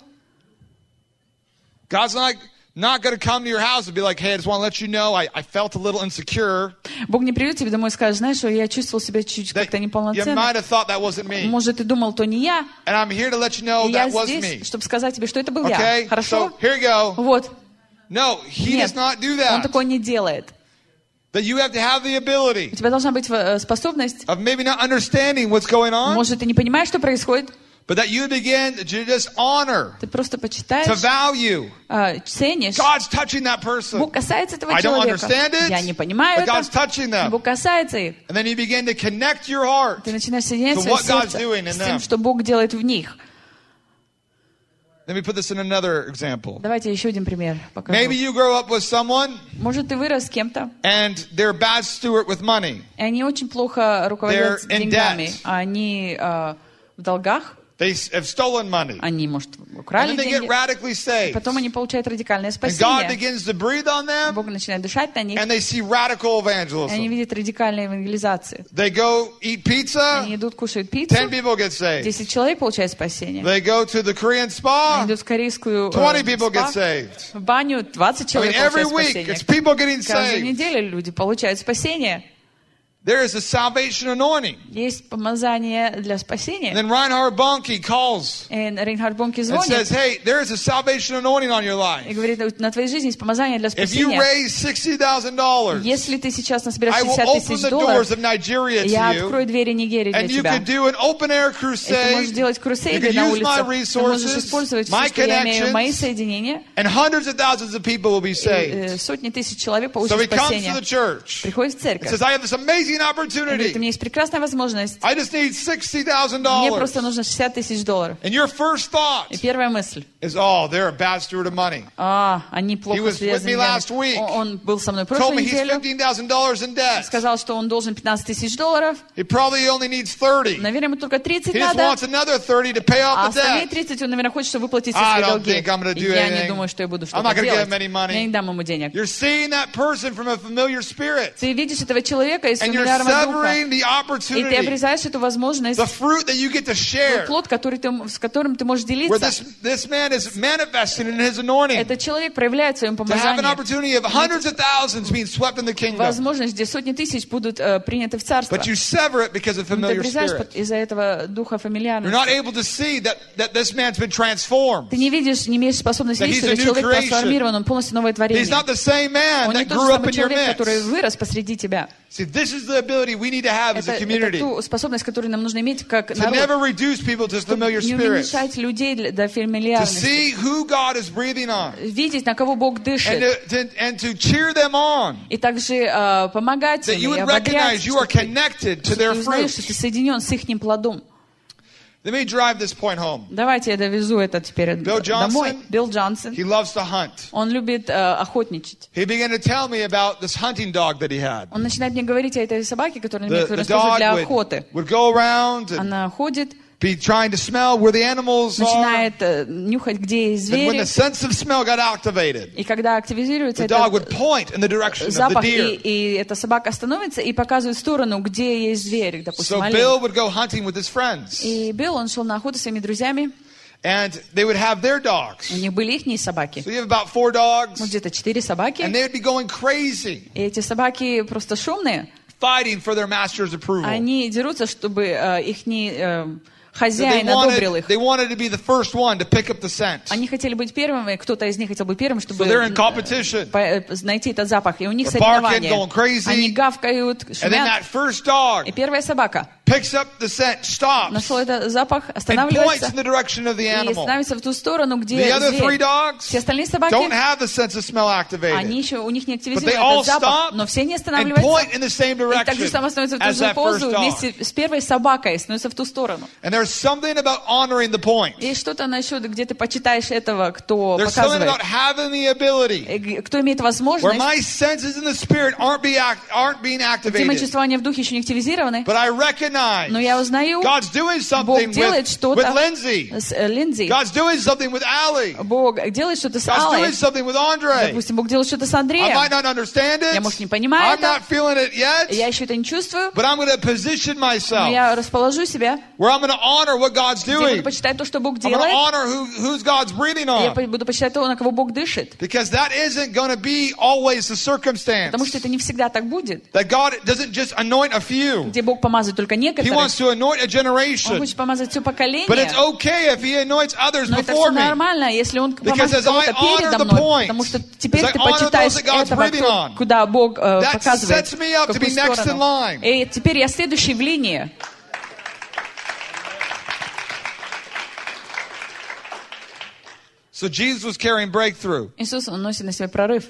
God's not, not going to come to your house and be like, hey, I just want to let you know I, I felt a little insecure. Бог не придет тебе домой и скажет, знаешь, что я чувствовал себя чуть-чуть That как-то you неполноценно. might have thought that wasn't me. Может, ты думал, то не я. And I'm here to let you know И я that was здесь, me. чтобы сказать тебе, что это был я. Okay? Хорошо? So here you go. Вот. No, He Нет, does not do Он that. такое не делает. That you have to have the ability У тебя должна быть э, способность. of maybe not understanding what's going on, Может, ты не понимаешь, что происходит. but that you begin to just honor, Ты просто to почитаешь, value. э, ценишь. God's touching that person. Бог касается этого I don't человека. understand it, Я не понимаю but God's это. touching them. Бог касается их. And then you begin to connect your heart. Ты начинаешь соединять So свое what God's сердце doing in с тем, them. что Бог делает в них. Let me put this in another example. Давайте еще один пример покажу. Maybe you grow up with someone Может, ты вырос с кем-то, and they're a bad steward with money. и они очень плохо руководят They're in деньгами. debt. Они э, в долгах, They have stolen money. они, может, And украли then they get деньги. radically saved. Потом они получают радикальное And God спасение. begins to breathe on them Бог начинает дышать на них, and they see radical и они evangelism. видят радикальную евангелизацию. They go eat pizza, Они идут, кушают пиццу, ten people get saved. десять человек получают спасение. They go to the Korean Они spa, идут в корейскую э, twenty people get спа, saved. в баню, двадцать I mean, человек every получают week спасение. it's people getting Каждую saved. неделю люди получают спасение. there is a salvation anointing. Есть помазание для спасения. And then Reinhard Bonnke calls И Рейнхард Бонке and says, звонит hey, there is a salvation anointing on your и life. говорит, на твоей жизни есть помазание для If you спасения. raise sixty thousand dollars, Если ты сейчас насобираешь I will шестьдесят open тысяч the долларов, doors of Nigeria я to you, открою двери Нигерии для and you тебя. can do an open-air И ты можешь crusade, делать you крусейды can на use my улицах. Ты можешь resources, использовать my все, что я имею, мои connections, соединения. and hundreds of thousands of people will be И, saved. э, Сотни тысяч человек So получат he comes to спасение. the church Приходит в and церковь. says, I have this amazing И говорит, у opportunity. меня есть прекрасная возможность. I just need sixty thousand Мне dollars. просто нужно шестьдесят тысяч долларов. And your first thought И первая мысль. is, oh, they're a bad steward of money. А, они He плохо was следят with за me last деньгами. week. Он, он был со мной Told прошлую me he's неделю. fifteen thousand dollars in debt. Сказал, что он должен пятнадцать тысяч долларов. He probably only needs thirty. Наверное, ему только тридцать He just надо. wants another thirty to pay А off the остальные debt. тридцать он, наверное, хочет, чтобы выплатить все I свои don't долги. think I'm gonna И do я не anything. думаю, что я буду I'm что-то not gonna give делать. him any money. Я не дам ему денег. You're seeing that person from a familiar spirit. Ты видишь этого человека из And you're фамильярного духа. severing the И ты opportunity, обрезаешь эту возможность, the fruit that you get to тот share, плод, который ты, с которым ты можешь where делиться. this, this man is manifesting in his anointing. Этот человек проявляет в своем To have an помазании opportunity of hundreds of thousands being swept in the kingdom. возможность, где сотни тысяч будут э, приняты в царство. But you sever it because of Но ты familiar обрезаешь spirit. под- из-за этого духа You're фамильярности. not able to see that, that this man's been transformed. Ты не видишь, не имеешь способности That видеть, he's a что new человек creation. трансформирован, он полностью новое He's творение. not the same man Он не that тот же grew up самый in your человек, который midst. вырос посреди тебя. See, this is the ability we need to have as Это, a это community. ту способность, которую нам нужно иметь как To народ. never reduce people to familiar Не spirits. уменьшать людей для- до To фамильярности. see who God is breathing on. Видеть, на кого Бог And дышит. to, to, and to cheer them on. И также э, помогать That им you и would ободрять, recognize you are что ты, connected to что their ты знаешь, что fruit. ты соединен с их плодом. Let me drive this point home. Давайте я довезу это теперь Билл домой. Джонсон? Билл Джонсон. He loves to hunt. Он любит э, охотничать. He began to tell me about this hunting dog that he had. Он начинает мне говорить о этой собаке, которую он The, имеет, the которую использует dog для would, охоты. would go around and Она ходит, be trying to smell where the animals are. начинает э, нюхать, где есть And when the звери. sense of smell got activated, И когда активизируется the dog would этот point in the direction of the запах, и, deer. и эта собака становится и показывает в сторону, где есть зверь, допустим, So олень. Bill would go hunting with his friends. И Билл, он шел на охоту с своими друзьями. And they would have their dogs. У них были ихние собаки. So you have about four dogs. Ну, где-то четыре собаки. And they would be going crazy, И эти собаки просто шумные. fighting for their master's approval. Они дерутся, чтобы э, ихний э, So they хозяин одобрил wanted, их. they wanted to be the first one to pick up the scent. Они хотели быть первыми, кто-то из них хотел быть первым, чтобы So they're in э, competition. по- э, найти этот запах. И у них They're barking, соревнования. going crazy. Они гавкают, And then that шумят. first dog И первая собака picks up the scent, stops, нашла этот запах, and points останавливается in the direction of the и animal. становится в ту сторону, где The other three зверь. dogs Все остальные собаки, don't have the sense of smell они activated, еще, у них не but they активизирован all этот запах, stop но все не and останавливаются. point in the same И так же direction само становится в ту as же that first позу, dog. вместе с первой собакой становится в ту сторону. And there's something about honoring the point. И что-то насчет, где ты почитаешь этого, кто There's something показывает, about having the ability э, г- кто имеет where возможность, my senses in the spirit aren't, be act, aren't being где мои activated, чувствования в духе еще не активизированы, but I recognize но я узнаю, God's doing Бог something делает with, with что-то Lindsay. с э, Линдзи, God's doing something with Allie. Бог делает что-то с God's Аллой, doing something with Andre. допустим, Бог делает что-то с I Андреем, might not understand it. Я, может, не понимаю I'm это. not feeling it yet. я еще это не чувствую, But I'm going to position но myself я расположу себя, where I'm going to honor what God's где буду doing. почитать то, что Бог I'm going to делает, honor who, who's God's breathing и я on. буду почитать то, на кого Бог дышит, Because that isn't going to be always the circumstance. потому что это не всегда так будет, That God doesn't just anoint a few. где Бог помазывает только He некоторых, wants to anoint a Он generation. хочет помазать все поколение. But it's okay if He anoints others Но это before все me. нормально, если он Because помазает as I кого-то передо honor the мной, point, потому что теперь as I ты honor почитаешь those that God's этого, breathing кто- on, куда Бог э, that показывает, sets me up в to be какую next in сторону. line. И теперь я следующий в линии. So Jesus was carrying breakthrough. Иисус, Он носит на себе прорыв.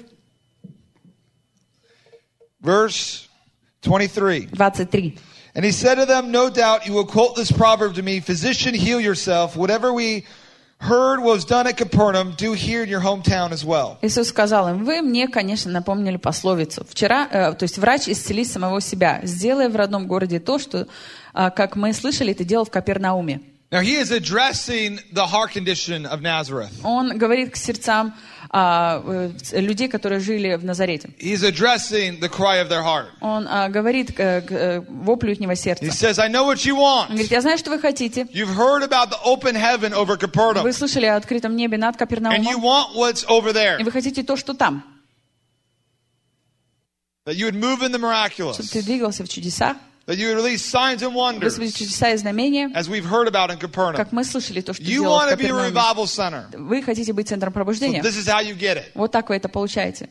Verse twenty-three. двадцать три. And he said to them, no doubt you will quote this proverb to me, physician, heal yourself. Whatever we heard was done at Capernaum, do here in your hometown as well. Иисус сказал им: вы мне, конечно, напомнили пословицу. Вчера, э, то есть врач исцели самого себя. Сделай в родном городе то, что, э, как мы слышали, ты делал в Капернауме. Now he is addressing the heart condition of Nazareth. Он говорит к сердцам а, э, людей, которые жили в Назарете. He's addressing the cry of their heart. Он а, говорит к, к э, воплю ихнего сердца. He says, I know what you Он want. говорит: я знаю, что вы хотите. You've heard about the open heaven over Capernaum. Вы слышали о открытом небе над And you Капернаумом, want what's over there. и вы хотите то, что там. That you would move in the miraculous. чтобы ты двигался в чудесах, That you would release signs and wonders, Господи, чудеса и знамения, as we've heard about in Capernaum. как мы слышали то, что You делал в want to be a Капернауме. revival center. Вы хотите быть центром So пробуждения. this is how you get it. Вот так вы это получаете.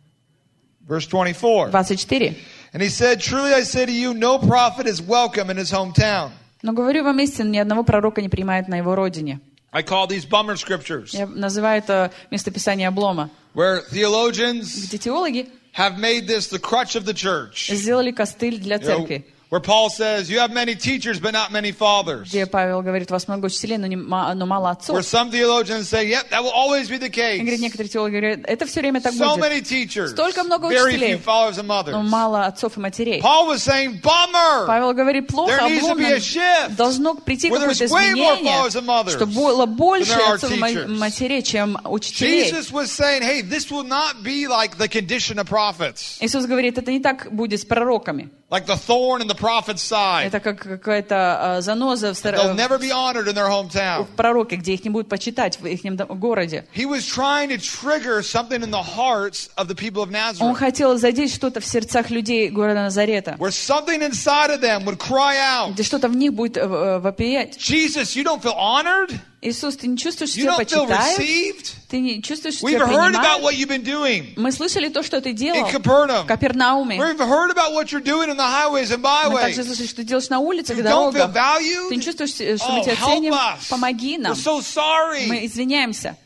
Verse twenty-four. двадцать четыре. And he said, truly I say to you, no prophet is welcome in his hometown. Но говорю вам истину, ни одного пророка не принимают на его родине. I call these bummer scriptures, Я называю это местописание облома, where theologians где теологи have made this the crutch of the church. сделали костыль для You know, церкви. where Paul says, you have many teachers, but not many fathers. Где Павел говорит, у вас много учителей, но, не, ма- но мало Where отцов. some theologians say, yep, that will always be the И говорит, case. некоторые теологи говорят, это все время так So будет. many teachers, Столько много very учителей, few fathers and но mothers. мало отцов и матерей. Paul was saying, bummer! Павел говорит, плохо, There needs to be a обломно. shift Должно прийти where какое-то there's way more fathers and изменение, mothers чтобы было больше than there are отцов и ма- teachers. матерей, чем учителей. Jesus was saying, hey, this will not be like the condition of prophets. Иисус говорит, это не так будет с пророками. Like the thorn in the prophet's side. Это как какая-то а, заноза в, They'll стар- never be honored in their hometown. в пророке, где их не будут почитать в их городе. He was trying to trigger something in the hearts of the people of Он Nazareth. хотел задеть что-то в сердцах людей города Назарета, Where something inside of them would cry out, где что-то в них будет э, э, вопиять. Jesus, you don't feel honored? Иисус, ты не чувствуешь, что You тебя don't feel почитают? received? Ты не чувствуешь, что We've тебя heard about принимают? what you've been doing Мы слышали то, что ты in делал в Capernaum. Капернауме. We've heard about what you're doing in the highways and Мы также byways. слышали, что ты делаешь на улицах и You don't feel дорогах. valued? Ты не чувствуешь, что мы Oh, тебя help ценим? us. Помоги We're нам. so sorry. Мы извиняемся.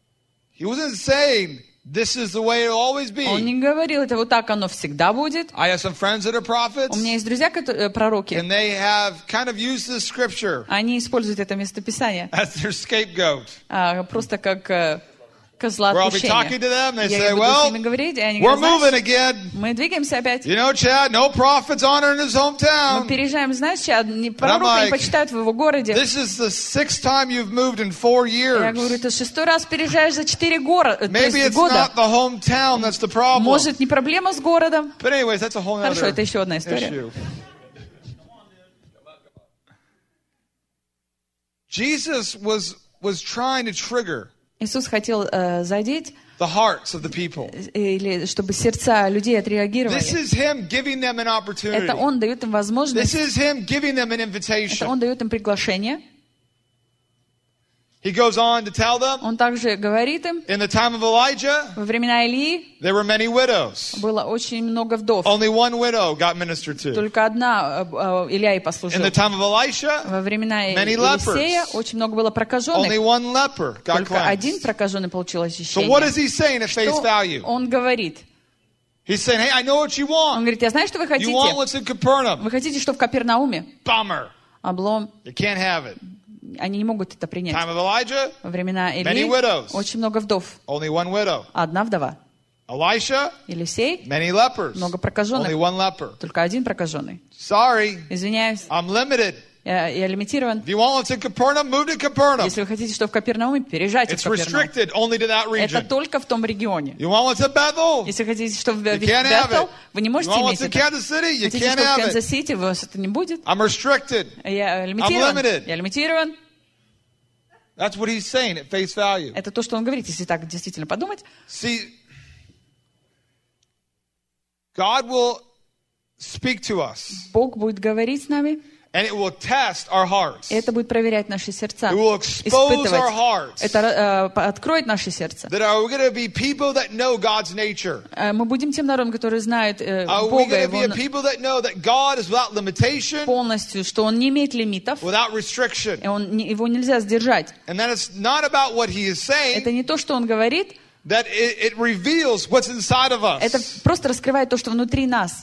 He wasn't saying this is the way it'll always Он be. не говорил, это вот так оно всегда будет. I have some friends that are prophets, У меня есть друзья, которые, пророки. and they have kind of used this scripture Они используют это местописание as their scapegoat. а, просто как э, козла Where I'll be talking отпущения. to them, they Я say, буду с well, ними говорить, и они we're говорят, moving знаешь, again. мы двигаемся опять. You know, Chad, no prophets honored in his Мы hometown. переезжаем, знаешь, чья- не пророка like, не почитают в его городе. This is the sixth time you've moved in four Я говорю, years. ты шестой раз переезжаешь за четыре гора- то Maybe есть it's года. not the hometown that's the problem. Может, не проблема с городом? But anyways, that's a whole Хорошо, other это еще одна история. issue. Jesus was was trying to trigger Иисус хотел э, задеть, the hearts of the people. или чтобы сердца людей This отреагировали. is him giving them an opportunity. Это Он дает им This возможность, is him giving them an это invitation. Он дает им приглашение. He goes on to tell them, Он также говорит им, in the time of Elijah, во времена Илии there were many widows. было очень много вдов. Only one widow got ministered to. Только одна э, э, Илья и In послужил. the time of Elisha, Во времена many Елисея lepers. очень много было only прокаженных. one leper got Только один cleansed. прокаженный получил So what is очищение. he saying at face Что value? он говорит? He's saying, hey, I know what you Он want. говорит, я знаю, что вы You want хотите. what's in Capernaum. Вы хотите, что в Капернауме? Bummer. Облом. You can't have it. Они не могут это принять. Time of Elijah, Во времена many Илии widows. очень много вдов. only one widow. Одна вдова. Elisha, Елисей, many lepers. много прокаженных. Only one leper. Только один прокаженный. Sorry, Извиняюсь, I'm limited. я, я лимитирован. If you want what's in Capernaum, move to Capernaum. Если вы хотите, что в Капернауме, переезжайте в It's Капернаум. restricted only to that Это region. только в том регионе. You want what's in Bethel? Если хотите, что в You can't have Бethел, it. вы не You можете want иметь what's in это. Kansas City? You Хотите, can't что в have it. Канзас-Сити, у вас это не будет. I'm restricted. Я лимитирован. limited. Я лимитирован. That's what he's saying at face value. Это то, что он говорит, если так действительно подумать. See, God will speak to us, Бог будет говорить с нами, and it will test our hearts. и это будет проверять наши сердца, It will expose our испытывать. hearts. Это э, откроет наши сердца. That are we going to be people that know God's nature? Э, Мы будем тем народом, который знает э, Are we Бога, going to его be a на- people that know that God is without limitation, полностью, что Он не имеет лимитов, without restriction, и он, не- его нельзя сдержать. and that it's not about what He is saying, Это не то, что Он говорит, that it, it reveals what's inside of us. это просто раскрывает то, что внутри нас.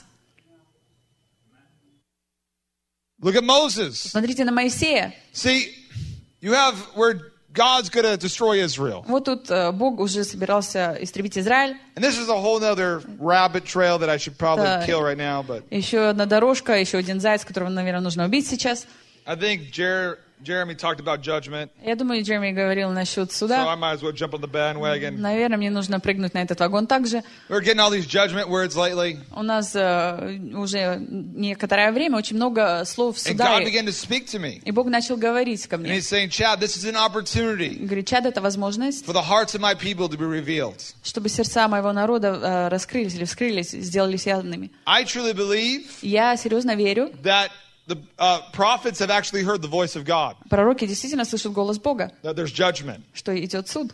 Look at Moses. Смотрите на Моисея. See, you have where God's going to destroy Israel. Вот тут э, Бог уже собирался истребить Израиль. And this is a whole other rabbit trail that I should probably Да. kill right now, but Еще одна дорожка, еще один заяц, которого, наверное, нужно убить сейчас. I think Jer- Jeremy talked about judgment, Я думаю, Джереми говорил насчет so I суда. might as well jump on the bandwagon. Наверное, мне нужно прыгнуть на этот вагон также. We're getting all these judgment words lately. У нас э, уже некоторое время очень много слов And суда. God И, began to speak to me. и Бог начал говорить ко And мне. He's saying, Chad, this is an opportunity Говорит, Чад, это возможность, for the hearts of my people to be revealed. чтобы сердца моего народа э, раскрылись или вскрылись, сделались явными. I truly believe Я серьезно верю, that the uh, prophets have actually heard the voice of God, пророки действительно слышат голос Бога, that there's judgment. что идет суд.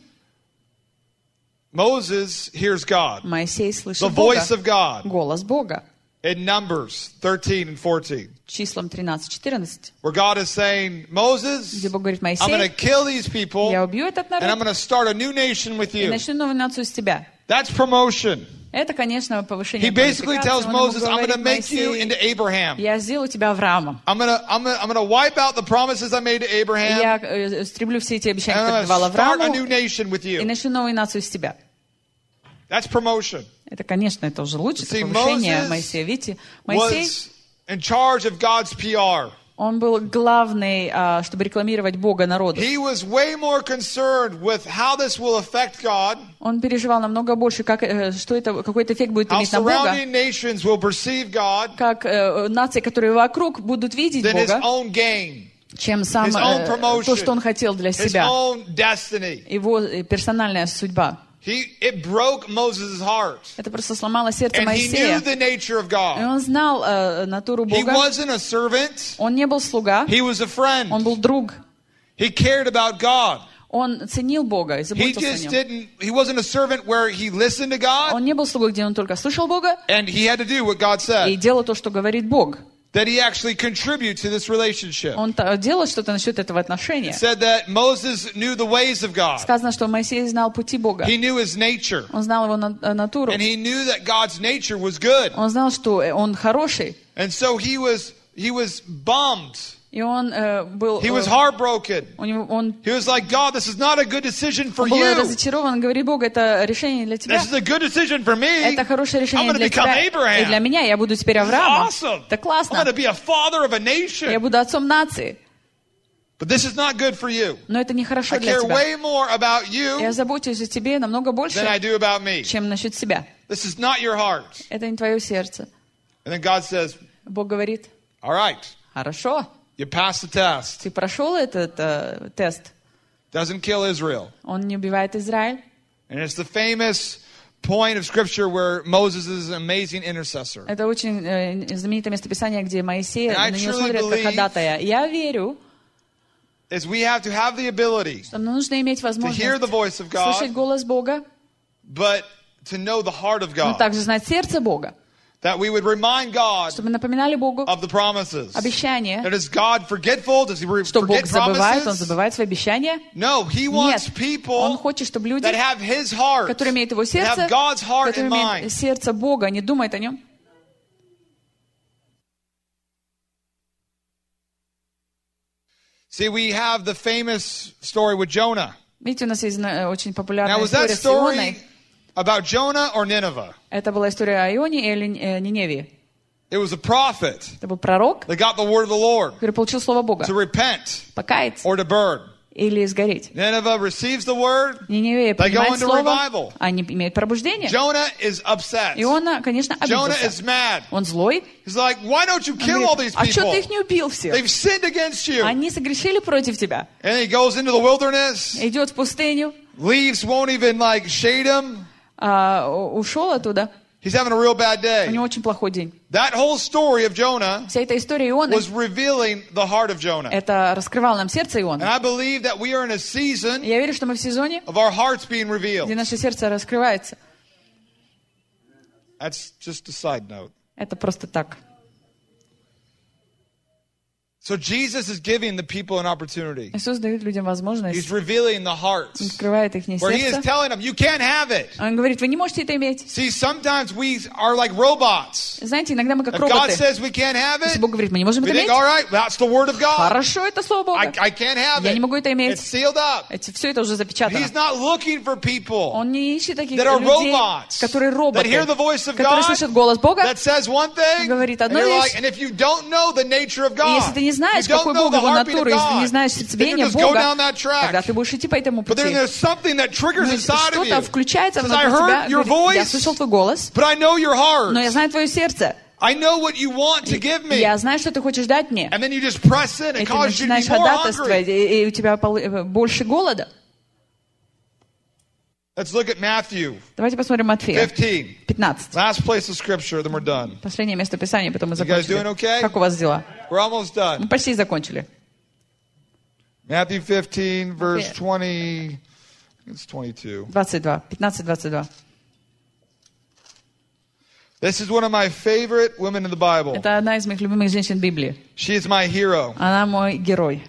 Moses hears God, Моисей the слышит Бога, voice of God, голос Бога. in Numbers thirteen and fourteen, Числом тринадцать-четырнадцать, where God is saying, Moses, где Бог говорит, I'm going to Моисей, kill these people, я убью этот and I'm народ going to start a new nation with и you. начну новую нацию с тебя. That's promotion. Это, конечно, повышение He basically квалификации. tells Он ему Moses, I'm going to говорит, make you Моисей, into Abraham. я сделаю тебя Авраамом. I'm going to I'm going to I'm going to wipe out the promises I made to Abraham, Я э, стреблю все эти and обещания, I'm которые going давал to start a Аврааму, new nation with и you. начну новую нацию с тебя. That's promotion. Это, конечно, это уже лучше, это See, повышение Moses Моисея. Видите, Моисей, Was in charge of God's P R. он был главный, а, чтобы рекламировать Бога народу. He was way more concerned with how this will affect God, Он переживал намного больше, как, э, что это, какой это эффект будет how иметь на Бога, surrounding nations will perceive God, как э, нации, которые вокруг, будут видеть than his Бога, own gain, чем сам his own э, promotion, то, что он хотел для his себя, own destiny. его э, персональная судьба. He, it broke Moses' heart. Это просто сломало сердце And he knew Моисея. the nature of И God. он знал э, натуру He Бога. wasn't a servant. Он не был слуга, He was a friend. он был друг. He cared about God. Он ценил Бога и He заботился о just нем. didn't, he wasn't a servant where he listened to God Он не был слугой, где он только слышал Бога and he had to do what God и said. делал то, что говорит Бог. That he actually contributed to this relationship. Он та- делал что-то насчет этого It отношения. said that Moses knew the ways of God. Сказано, что Моисей знал пути Бога. He knew his nature. Он знал его на- э, натуру. And he knew that God's nature was good. Он знал, что э, он хороший. And so he was, he was bummed. И он э, был... He was э, heartbroken. у него, он, He was like, God, this is not a good decision for он был you. разочарован. Говорит, Бог, это решение для тебя. This is a good decision for me. Это хорошее I'm решение going to для become тебя. И для Abraham. меня. Я буду теперь This is Авраамом. awesome. Это I'm классно. going to be a father of a Я nation. буду отцом нации. But this is not good for you. Но это не хорошо I для care тебя. way more about Я you забочусь о тебе намного больше, than I do about me. чем насчет себя. This is not your heart. Это не твое сердце. And then God says, Бог говорит, all right, хорошо, you passed the test. ты прошел этот э, тест. Doesn't kill Israel. Он не убивает Израиль. And it's the famous point of scripture where Moses is an amazing intercessor. Это очень э, знаменитое местописание, где Моисей And I на него truly смотрят как believe- ходатая. Я верю, Is we have to have the ability что нам нужно иметь to hear возможность the voice of слышать God, голос Бога, but to know the heart of но God. также знать сердце Бога, That we would remind God чтобы напоминали Богу of the promises. обещания, That is God forgetful? Does he re- что Бог forget забывает, Он promises? забывает свои обещания. No, he Нет, wants Он people хочет, чтобы люди, that have his heart, которые имеют Его that сердце, have God's heart которые in имеют mind. сердце Бога, не думают о Нем. See, we have the famous story with Jonah. Видите, у нас есть э, очень популярная Now, was that история с story Ионой. about Jonah or Nineveh? Это была история о Ионе или э, Ниневии. It was a prophet Это был пророк, that got the word of the Lord который получил слово Бога. to repent Покаяться or to burn. или сгореть. Nineveh receives the word. Ниневия They go принимает into слово, revival. они имеют пробуждение. Jonah is upset. Иона, конечно, Jonah is обиделся. mad. Он злой. He's like, why don't you Он kill all говорит, these а что people? ты их не убил всех? They've sinned against you. Они согрешили против тебя. And he goes into the wilderness. Идет в пустыню, Leaves won't even like shade him. а, у- ушел оттуда. He's having a real bad У day. него очень плохой день. That whole story of Jonah Вся эта история Ионы, was revealing the heart of Jonah. это раскрывало нам сердце And Ионы. I believe that we are in a season Я верю, что мы в сезоне, of our hearts being где revealed. наше сердце раскрывается. That's just a side note. Это просто так. So Jesus is giving the people an opportunity. Иисус дает людям возможность, He's revealing the hearts. открывает их Where he is сердце. telling them, you can't have it. Он говорит, вы не можете это иметь. See, sometimes we are like robots. Знаете, иногда мы как If God роботы. says we can't have Если it, Бог говорит, мы не можем we это think, иметь. all right, that's the word of God. Хорошо, это слово I, Бога. I can't have Я не могу it. это иметь. It's sealed up. Это, все это уже запечатано. He's not looking for people Он не ищет таких that are людей, robots, которые that роботы, hear the voice of которые God, слышат голос Бога. that says one thing, Говорит and одну you're вещь. like, and if you don't know the nature of И если God, ты не не знаешь, you don't какой know Бог, the Его heartbeat натуру, of если ты God, не знаешь then you сердцебиение just go Бога, down that track. тогда ты будешь идти по этому But then пути. there's something that triggers Но inside of что-то you. включается Says, внутри I heard тебя, your говорит, я voice, слышал твой голос, but I know your heart. но я знаю твое сердце. I know what you want to give me. Я знаю, что ты хочешь дать мне. And then you just press in И and ты cause you to начинаешь be more ходатайствовать, hungry. и, и у тебя пол- больше голода. Let's look at Matthew Давайте посмотрим Матфея, fifteen. пятнадцать. Last place of scripture, then we're done. Последнее место Писания, потом мы You guys doing закончили. okay? Как у вас дела? We're almost done. Мы почти закончили. Matthew fifteen, verse Матфея. twenty. It's twenty-two. двадцать два. пятнадцать двадцать два. This is one of my favorite women in the Bible. Это одна из моих любимых женщин Библии. She is my hero. Она мой герой.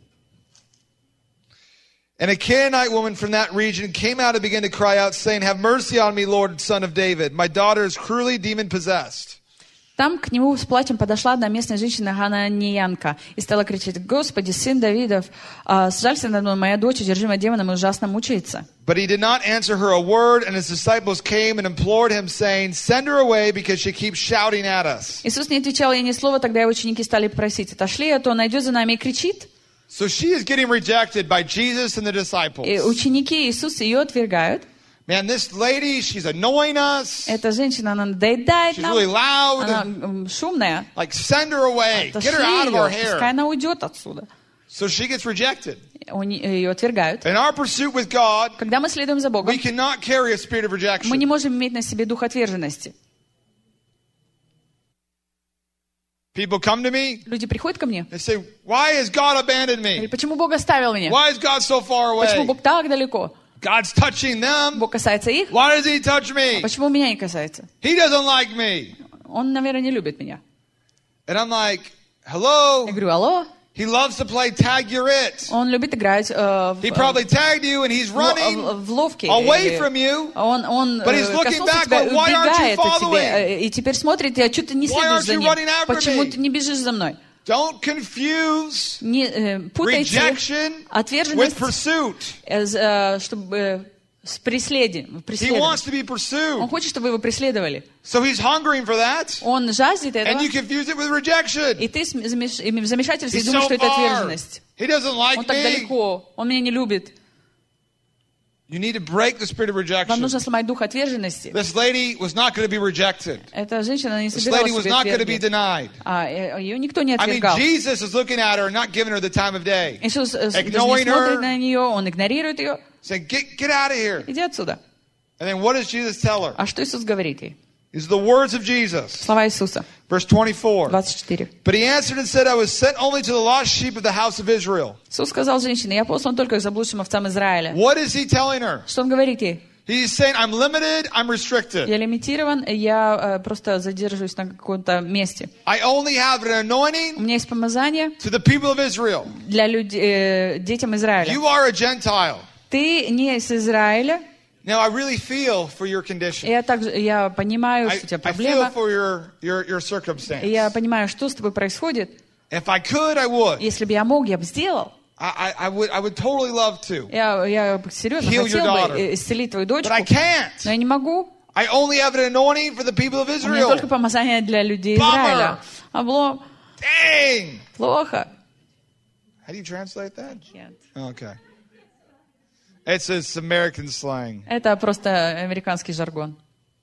And a Canaanite woman from that region came out and began to cry out, saying, "Have mercy on me, Lord, son of David. My daughter is cruelly demon-possessed." Там к нему с плачем подошла одна местная женщина Хананиянка и стала кричать: «Господи, сын Давидов, а, сжалься над мной, моя дочь, одержимая демоном, и ужасно мучается». But he did not answer her a word, and his disciples came and implored him, saying, "Send her away, because she keeps shouting at us." Иисус не отвечал ей ни слова, тогда его ученики стали просить: «Отошли, а то он найдет за нами и кричит». So she is getting rejected by Jesus and the И disciples. ученики Иисуса ее отвергают. Man, this lady, she's annoying us. Эта женщина, она надоедает She's нам, really loud. она м, шумная. Like, send her away. Отошли Get her out of our ее, пускай hair. она уйдет отсюда. So she gets rejected. Они- Ее отвергают. In our pursuit with God, Когда мы следуем за Богом, we cannot carry a spirit of мы rejection. не можем иметь на себе дух отверженности. People come to me, Люди приходят ко мне, they say, "Why has God abandoned говорят: me? «Почему Бог оставил меня? Why is God so far Почему away? Бог так далеко? God's touching them. Бог касается их, Why does he touch me? почему меня не касается? He doesn't like me." Он, наверное, не любит меня». And I'm like, hello? Я говорю: «Алло». He loves to play tag your it. Он любит играть э, в, He probably tagged you and he's в- running в- в ловкий. away Или from you. Он, он But he's э, looking коснулся back тебя, like, "Why aren't you убегает от following? тебя, э, и теперь смотрит: «Я что ты не Why следуешь aren't за you ним? running after Почему me?» ты не бежишь за мной?» Don't confuse Не э, путайте rejection with отверженность, pursuit. э, с, э, чтобы, э, с преследием. He преследованием. wants to be Он pursued. хочет, чтобы его преследовали. So he's hungering for that. Он жаждет этого, And you confuse it with rejection. и ты с- замеш- и в замешательстве и He's думаешь, so что это far. отверженность. He doesn't Он like так me. далеко, он меня не любит. You need to break the spirit of Вам rejection. нужно сломать дух отверженности. This lady was not going to be rejected. Эта женщина не This собиралась lady was себе not going to be отвергнуть. denied. А, э, ее никто не I mean, отвергал. Jesus is looking at her and not giving her the time of day. Иисус э, даже не Ignoring her. смотрит на нее, он игнорирует ее. Saying, get, get out of here. Иди отсюда. And then what does Jesus tell her? А что Иисус говорит ей? These are the words of Jesus. Слова Иисуса. Verse twenty-four. двадцать четыре. But he answered and said, I was sent only to the lost sheep of the house of Israel. Иисус сказал женщине: «Я послан только к заблудшим овцам Израиля». What is he telling her? Что он говорит ей? He's saying, I'm limited, I'm restricted. Я лимитирован, я э, просто задерживаюсь на каком-то месте. I only have an У anointing меня есть помазание to the people of Israel. для людей, э, детям Израиля. You are a Gentile. Ты не из Израиля. Now, I really feel for your condition. Я также я понимаю, I, что у тебя I feel проблема. for your, your, your И circumstance. я понимаю, что с тобой происходит. If I could, I would. Если бы я мог, я бы сделал. I, I, I would. I would totally love to. Я, я серьезно Heal your хотел daughter. бы э, исцелить твою дочку, But I can't. но я не могу. I only have an anointing for the people of У меня Israel. только помазание для людей Bummer. Израиля. Облом. Dang! Плохо. How do you translate that? Нет. Okay. It's it's American slang. Это просто американский жаргон.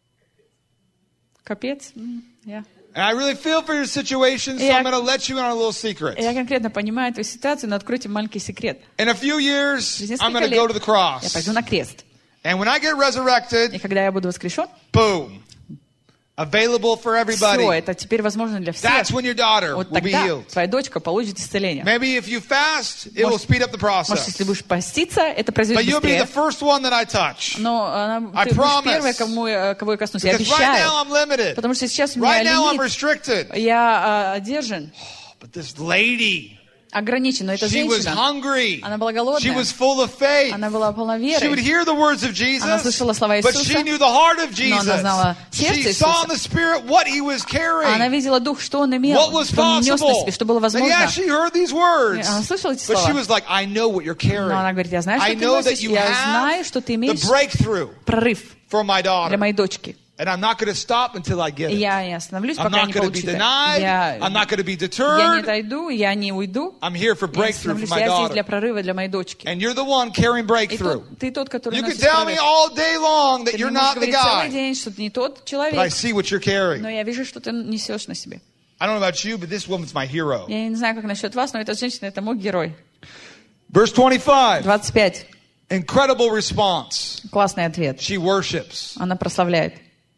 Капец. М, я. And I really feel for your situation, so Я- I'm going to let you in on a little secret. Я конкретно понимаю твою ситуацию, но откройте маленький секрет. In a few years, Через I'm несколько going to go to лет the cross. я пойду на крест. And when I get И resurrected, когда я буду воскрешен, boom. Available for все, everybody. это теперь возможно для всех. That's when your daughter Вот will be тогда healed. твоя дочка получит исцеление. Maybe if you fast, it will Может- speed up the Может, process. если будешь поститься, это But произойдет you'll be the быстрее. first one that I touch. Но она, I ты будешь promise. первая, кому, я- кого я коснусь. Я Because right обещаю. now I'm limited. Потому что сейчас у меня Right now I'm лимит. restricted. Я а, одержан, But this lady, ограничен. Но эта she was женщина, hungry. она была She голодная. was full of faith. Она была полна She would веры. hear the words of Она Jesus, слышала слова but Иисуса, she knew the heart of но она Jesus. знала сердце She saw in Иисуса. the Spirit what he was Она carrying, видела дух, что он имел, what was что он нес на possible. себе, что было And возможно. yeah, she heard these words, Она слышала эти but she слова. was like, I know what you're Но она carrying. говорит: я знаю, I что ты know that носишь, you я знаю, have что ты the имеешь breakthrough прорыв for my для daughter. моей дочки. And I'm not going to stop until I get И it. я не остановлюсь, I'm пока not не going to be получу это. denied. Я, I'm not going to be я не deterred. отойду, я не уйду. I'm here for Я не breakthrough for остановлюсь. my Я здесь для daughter. прорыва для моей дочки. And you're the one carrying И breakthrough. тот, ты тот, который You can носит tell me прорыв. all day long that Ты you're мне можешь not the говорить целый guy, день, что ты не тот but I человек, see what you're carrying. но я вижу, что ты несешь на себе. I don't know about you, but this woman's my hero. Я не знаю, как насчет вас, но эта женщина — это мой герой. Verse twenty-five. двадцать пять. Incredible response. Классный ответ. She worships. Она прославляет.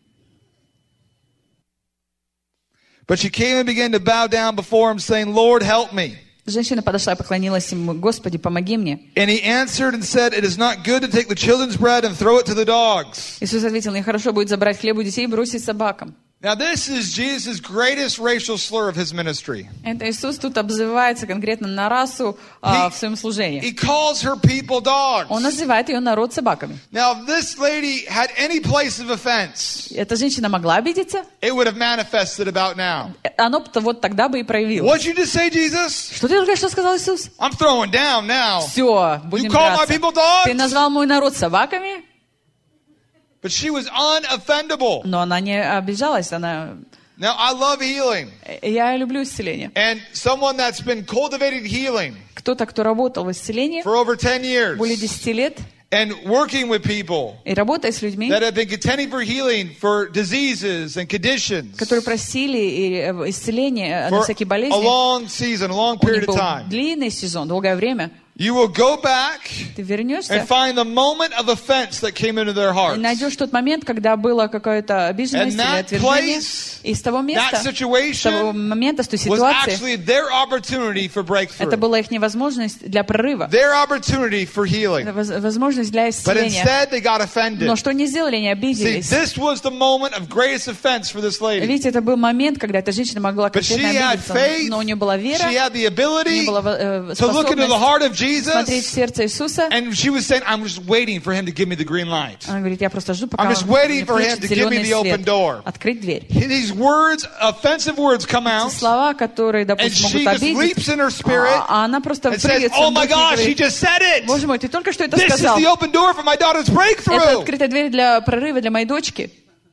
But she came and began to bow down before him, saying, Lord, help me. Женщина подошла и поклонилась ему: Господи, помоги мне. And he answered and said, It is not good to take the children's bread and throw it to the dogs. Иисус ответил: нехорошо будет забрать хлеб у детей и бросить собакам. Now, this is Jesus' greatest racial slur of his ministry. Это Иисус тут обзывается конкретно на расу а, He- в своем служении. He calls her people dogs. Он называет ее народ собаками. Now, if this lady had any place of offense, Эта женщина могла обидеться? it would have manifested about now. Оно-то вот тогда бы и проявилось. What'd you just say, Jesus? Что ты только что сказал, Иисус? I'm throwing down now. Все, будем You call my драться. people dogs? Ты назвал мой народ собаками? But she was unoffendable. Но она не обижалась. Она... Now, I love healing. Я люблю исцеление. And someone that's been cultivating healing Кто-то, кто работал в исцелении for over ten years более десяти лет and working with people и работая с людьми, that have been contending for healing for diseases and conditions которые просили и, э, исцеление на for всякие a болезни, long season, a long у period них of был time. длинный сезон, долгое время. You will go back Ты вернешься and find the moment of offense that came into their и hearts. найдешь тот момент, когда была какая-то обиженность And или that отвержение. place, И с того That места, с того situation момента, с той was ситуации, actually their opportunity for это breakthrough, была их возможность для прорыва, their opportunity for это healing. воз- возможность для But исцеления. instead, they got offended. Но что не сделали, они See, обиделись. this was the moment of greatest offense for this lady. Видите, это был момент, когда эта женщина могла But she конкретно had обидеться, faith, но у нее была вера, she had the у ability нее была э, to look into the способность heart of смотреть в Jesus, сердце Иисуса. and she was saying, I'm just waiting for him to give me the green light. Она говорит: я просто жду, пока I'm он just waiting мне for him включит to give me зеленый the open свет. door. Открыть дверь. These words, offensive words come Эти out, слова, которые, and допустим, she могут just обидеть, leaps in her spirit а она просто and says, прыгает в oh своем my духе и gosh, he говорит: just said it. Боже мой, ты только что это This is сказал. the open door for my daughter's Это breakthrough. открытая дверь для прорыва для моей дочки.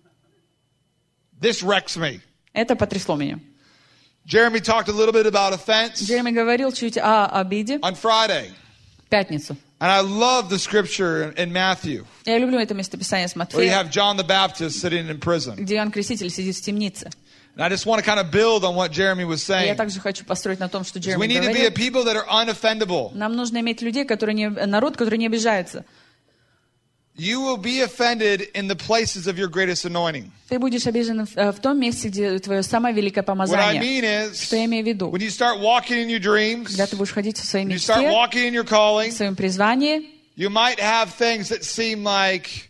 This wrecks me. Это потрясло меня. Jeremy talked a little bit about offense Джереми говорил чуть о обиде on Friday. в пятницу. And I love the scripture in, in Matthew, Я люблю это местописание с where you Матфея, have John the Baptist sitting in prison. где Иоанн Креститель сидит в темнице. And I just want to kind of build on what Jeremy was И я saying. также хочу построить на том, что We Джереми need to be a говорил. people that are unoffendable. Нам нужно иметь людей, которые не, народ, который не обижается. You will be offended in the places of your greatest anointing. Ты будешь обижен в, в том месте, где твое самое великое What I помазание. mean is, Что я имею в виду? when you start walking in your dreams, Когда ты будешь ходить в своей when you start мечте, walking in your calling, в своем призвании, you might have things that seem like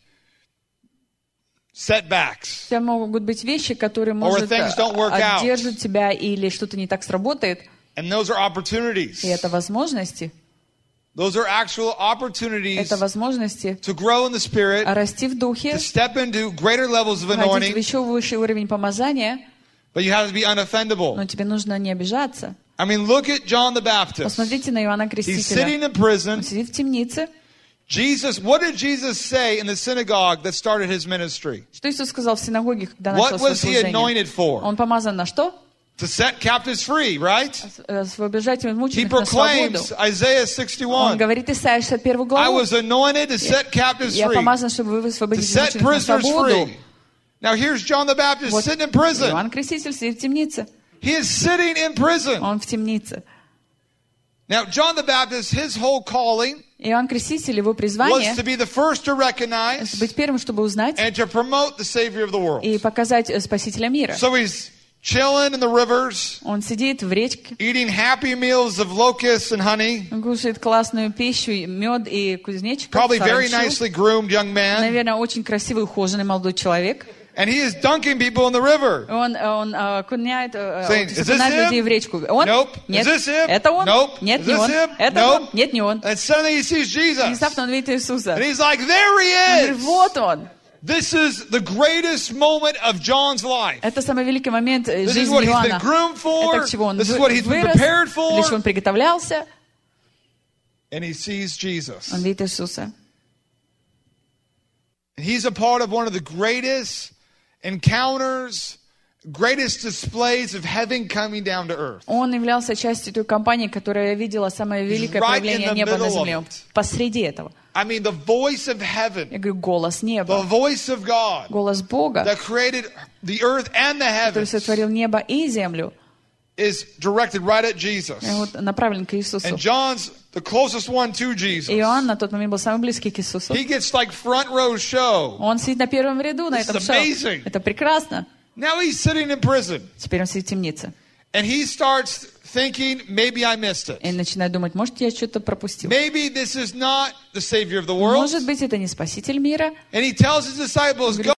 setbacks. у тебя могут быть вещи, которые, Or может, things don't work out. отдержат тебя или что-то не так сработает. And those are opportunities. И это возможности. Those are actual opportunities Это возможности to grow in the Spirit, расти в духе, to step into greater levels of входить в anointing, еще высший уровень помазания, but you have to be unoffendable. но тебе нужно не обижаться. I mean, look at John the Baptist. Посмотрите на Иоанна He's Крестителя. sitting in prison. Он сидит в темнице. Jesus, what did Jesus say in the synagogue that started his ministry? Что Иисус сказал в синагоге, когда What начал свое was he служение? anointed for? Он помазан на что? To set captives free, right? Освобождать He мученых на свободу. proclaims Isaiah Он sixty-one. говорит, Исайя шестьдесят первую I главу: was anointed to set captives я free, помазан, чтобы вы to освободить set мученых на prisoners свободу. free. Now here's John the Baptist Вот sitting in prison. Иоанн Креститель сидит в темнице. He is sitting in prison. Он в темнице. Now John the Baptist, his whole calling Иоанн Креститель, его was призвание to be the first to recognize быть первым, чтобы узнать and to promote the Savior of the world. и показать Спасителя мира. So he's chilling in the rivers, Он сидит в речке, eating happy meals of locusts and honey. он кушает классную пищу, мед и кузнечиков, Probably very саранчу. nicely groomed young man. Наверное, очень красивый, ухоженный молодой человек. And he is dunking people in the river. Он, он э, окуняет, э, Saying, вот, "Is this окунает him? людей в речку. Он? Nope. Нет. Is this him? Это он? Nope. Нет, Is не this он. him? Это Nope. он? Нет, не он. And suddenly he sees Jesus. Внезапно он видит Иисуса. And he's like, there he Он говорит, is. вот он. This is the greatest moment of John's life. Это самый великий момент э, This is жизни what he's been Иоанна. groomed for. Это к чему он This is what вы- he's been вырос, prepared for. для чего он приготовлялся. And he sees Jesus. Он видит Иисуса. And he's a part of one of the greatest encounters, greatest displays of heaven coming down to earth. Он являлся частью той компании, которая видела самое великое right проявление in the неба на middle of земле. it. Посреди этого. I mean, the voice of Я heaven, говорю, голос the неба, voice of God голос Бога, that created the earth and the который heavens, сотворил небо и землю, is directed right at Jesus. и вот направлен к Иисусу. And John's the closest one to Jesus. И Иоанн на тот момент был самый близкий к Иисусу. He gets like front row show. Он сидит на первом ряду на This этом is шоу. amazing. Это прекрасно. Now he's sitting in prison. Теперь он сидит в темнице. And he starts thinking, maybe I missed it. И начинает думать, может, я что-то пропустил. Maybe this is not the Savior of the world. Может быть, это не Спаситель мира. And he tells his disciples, go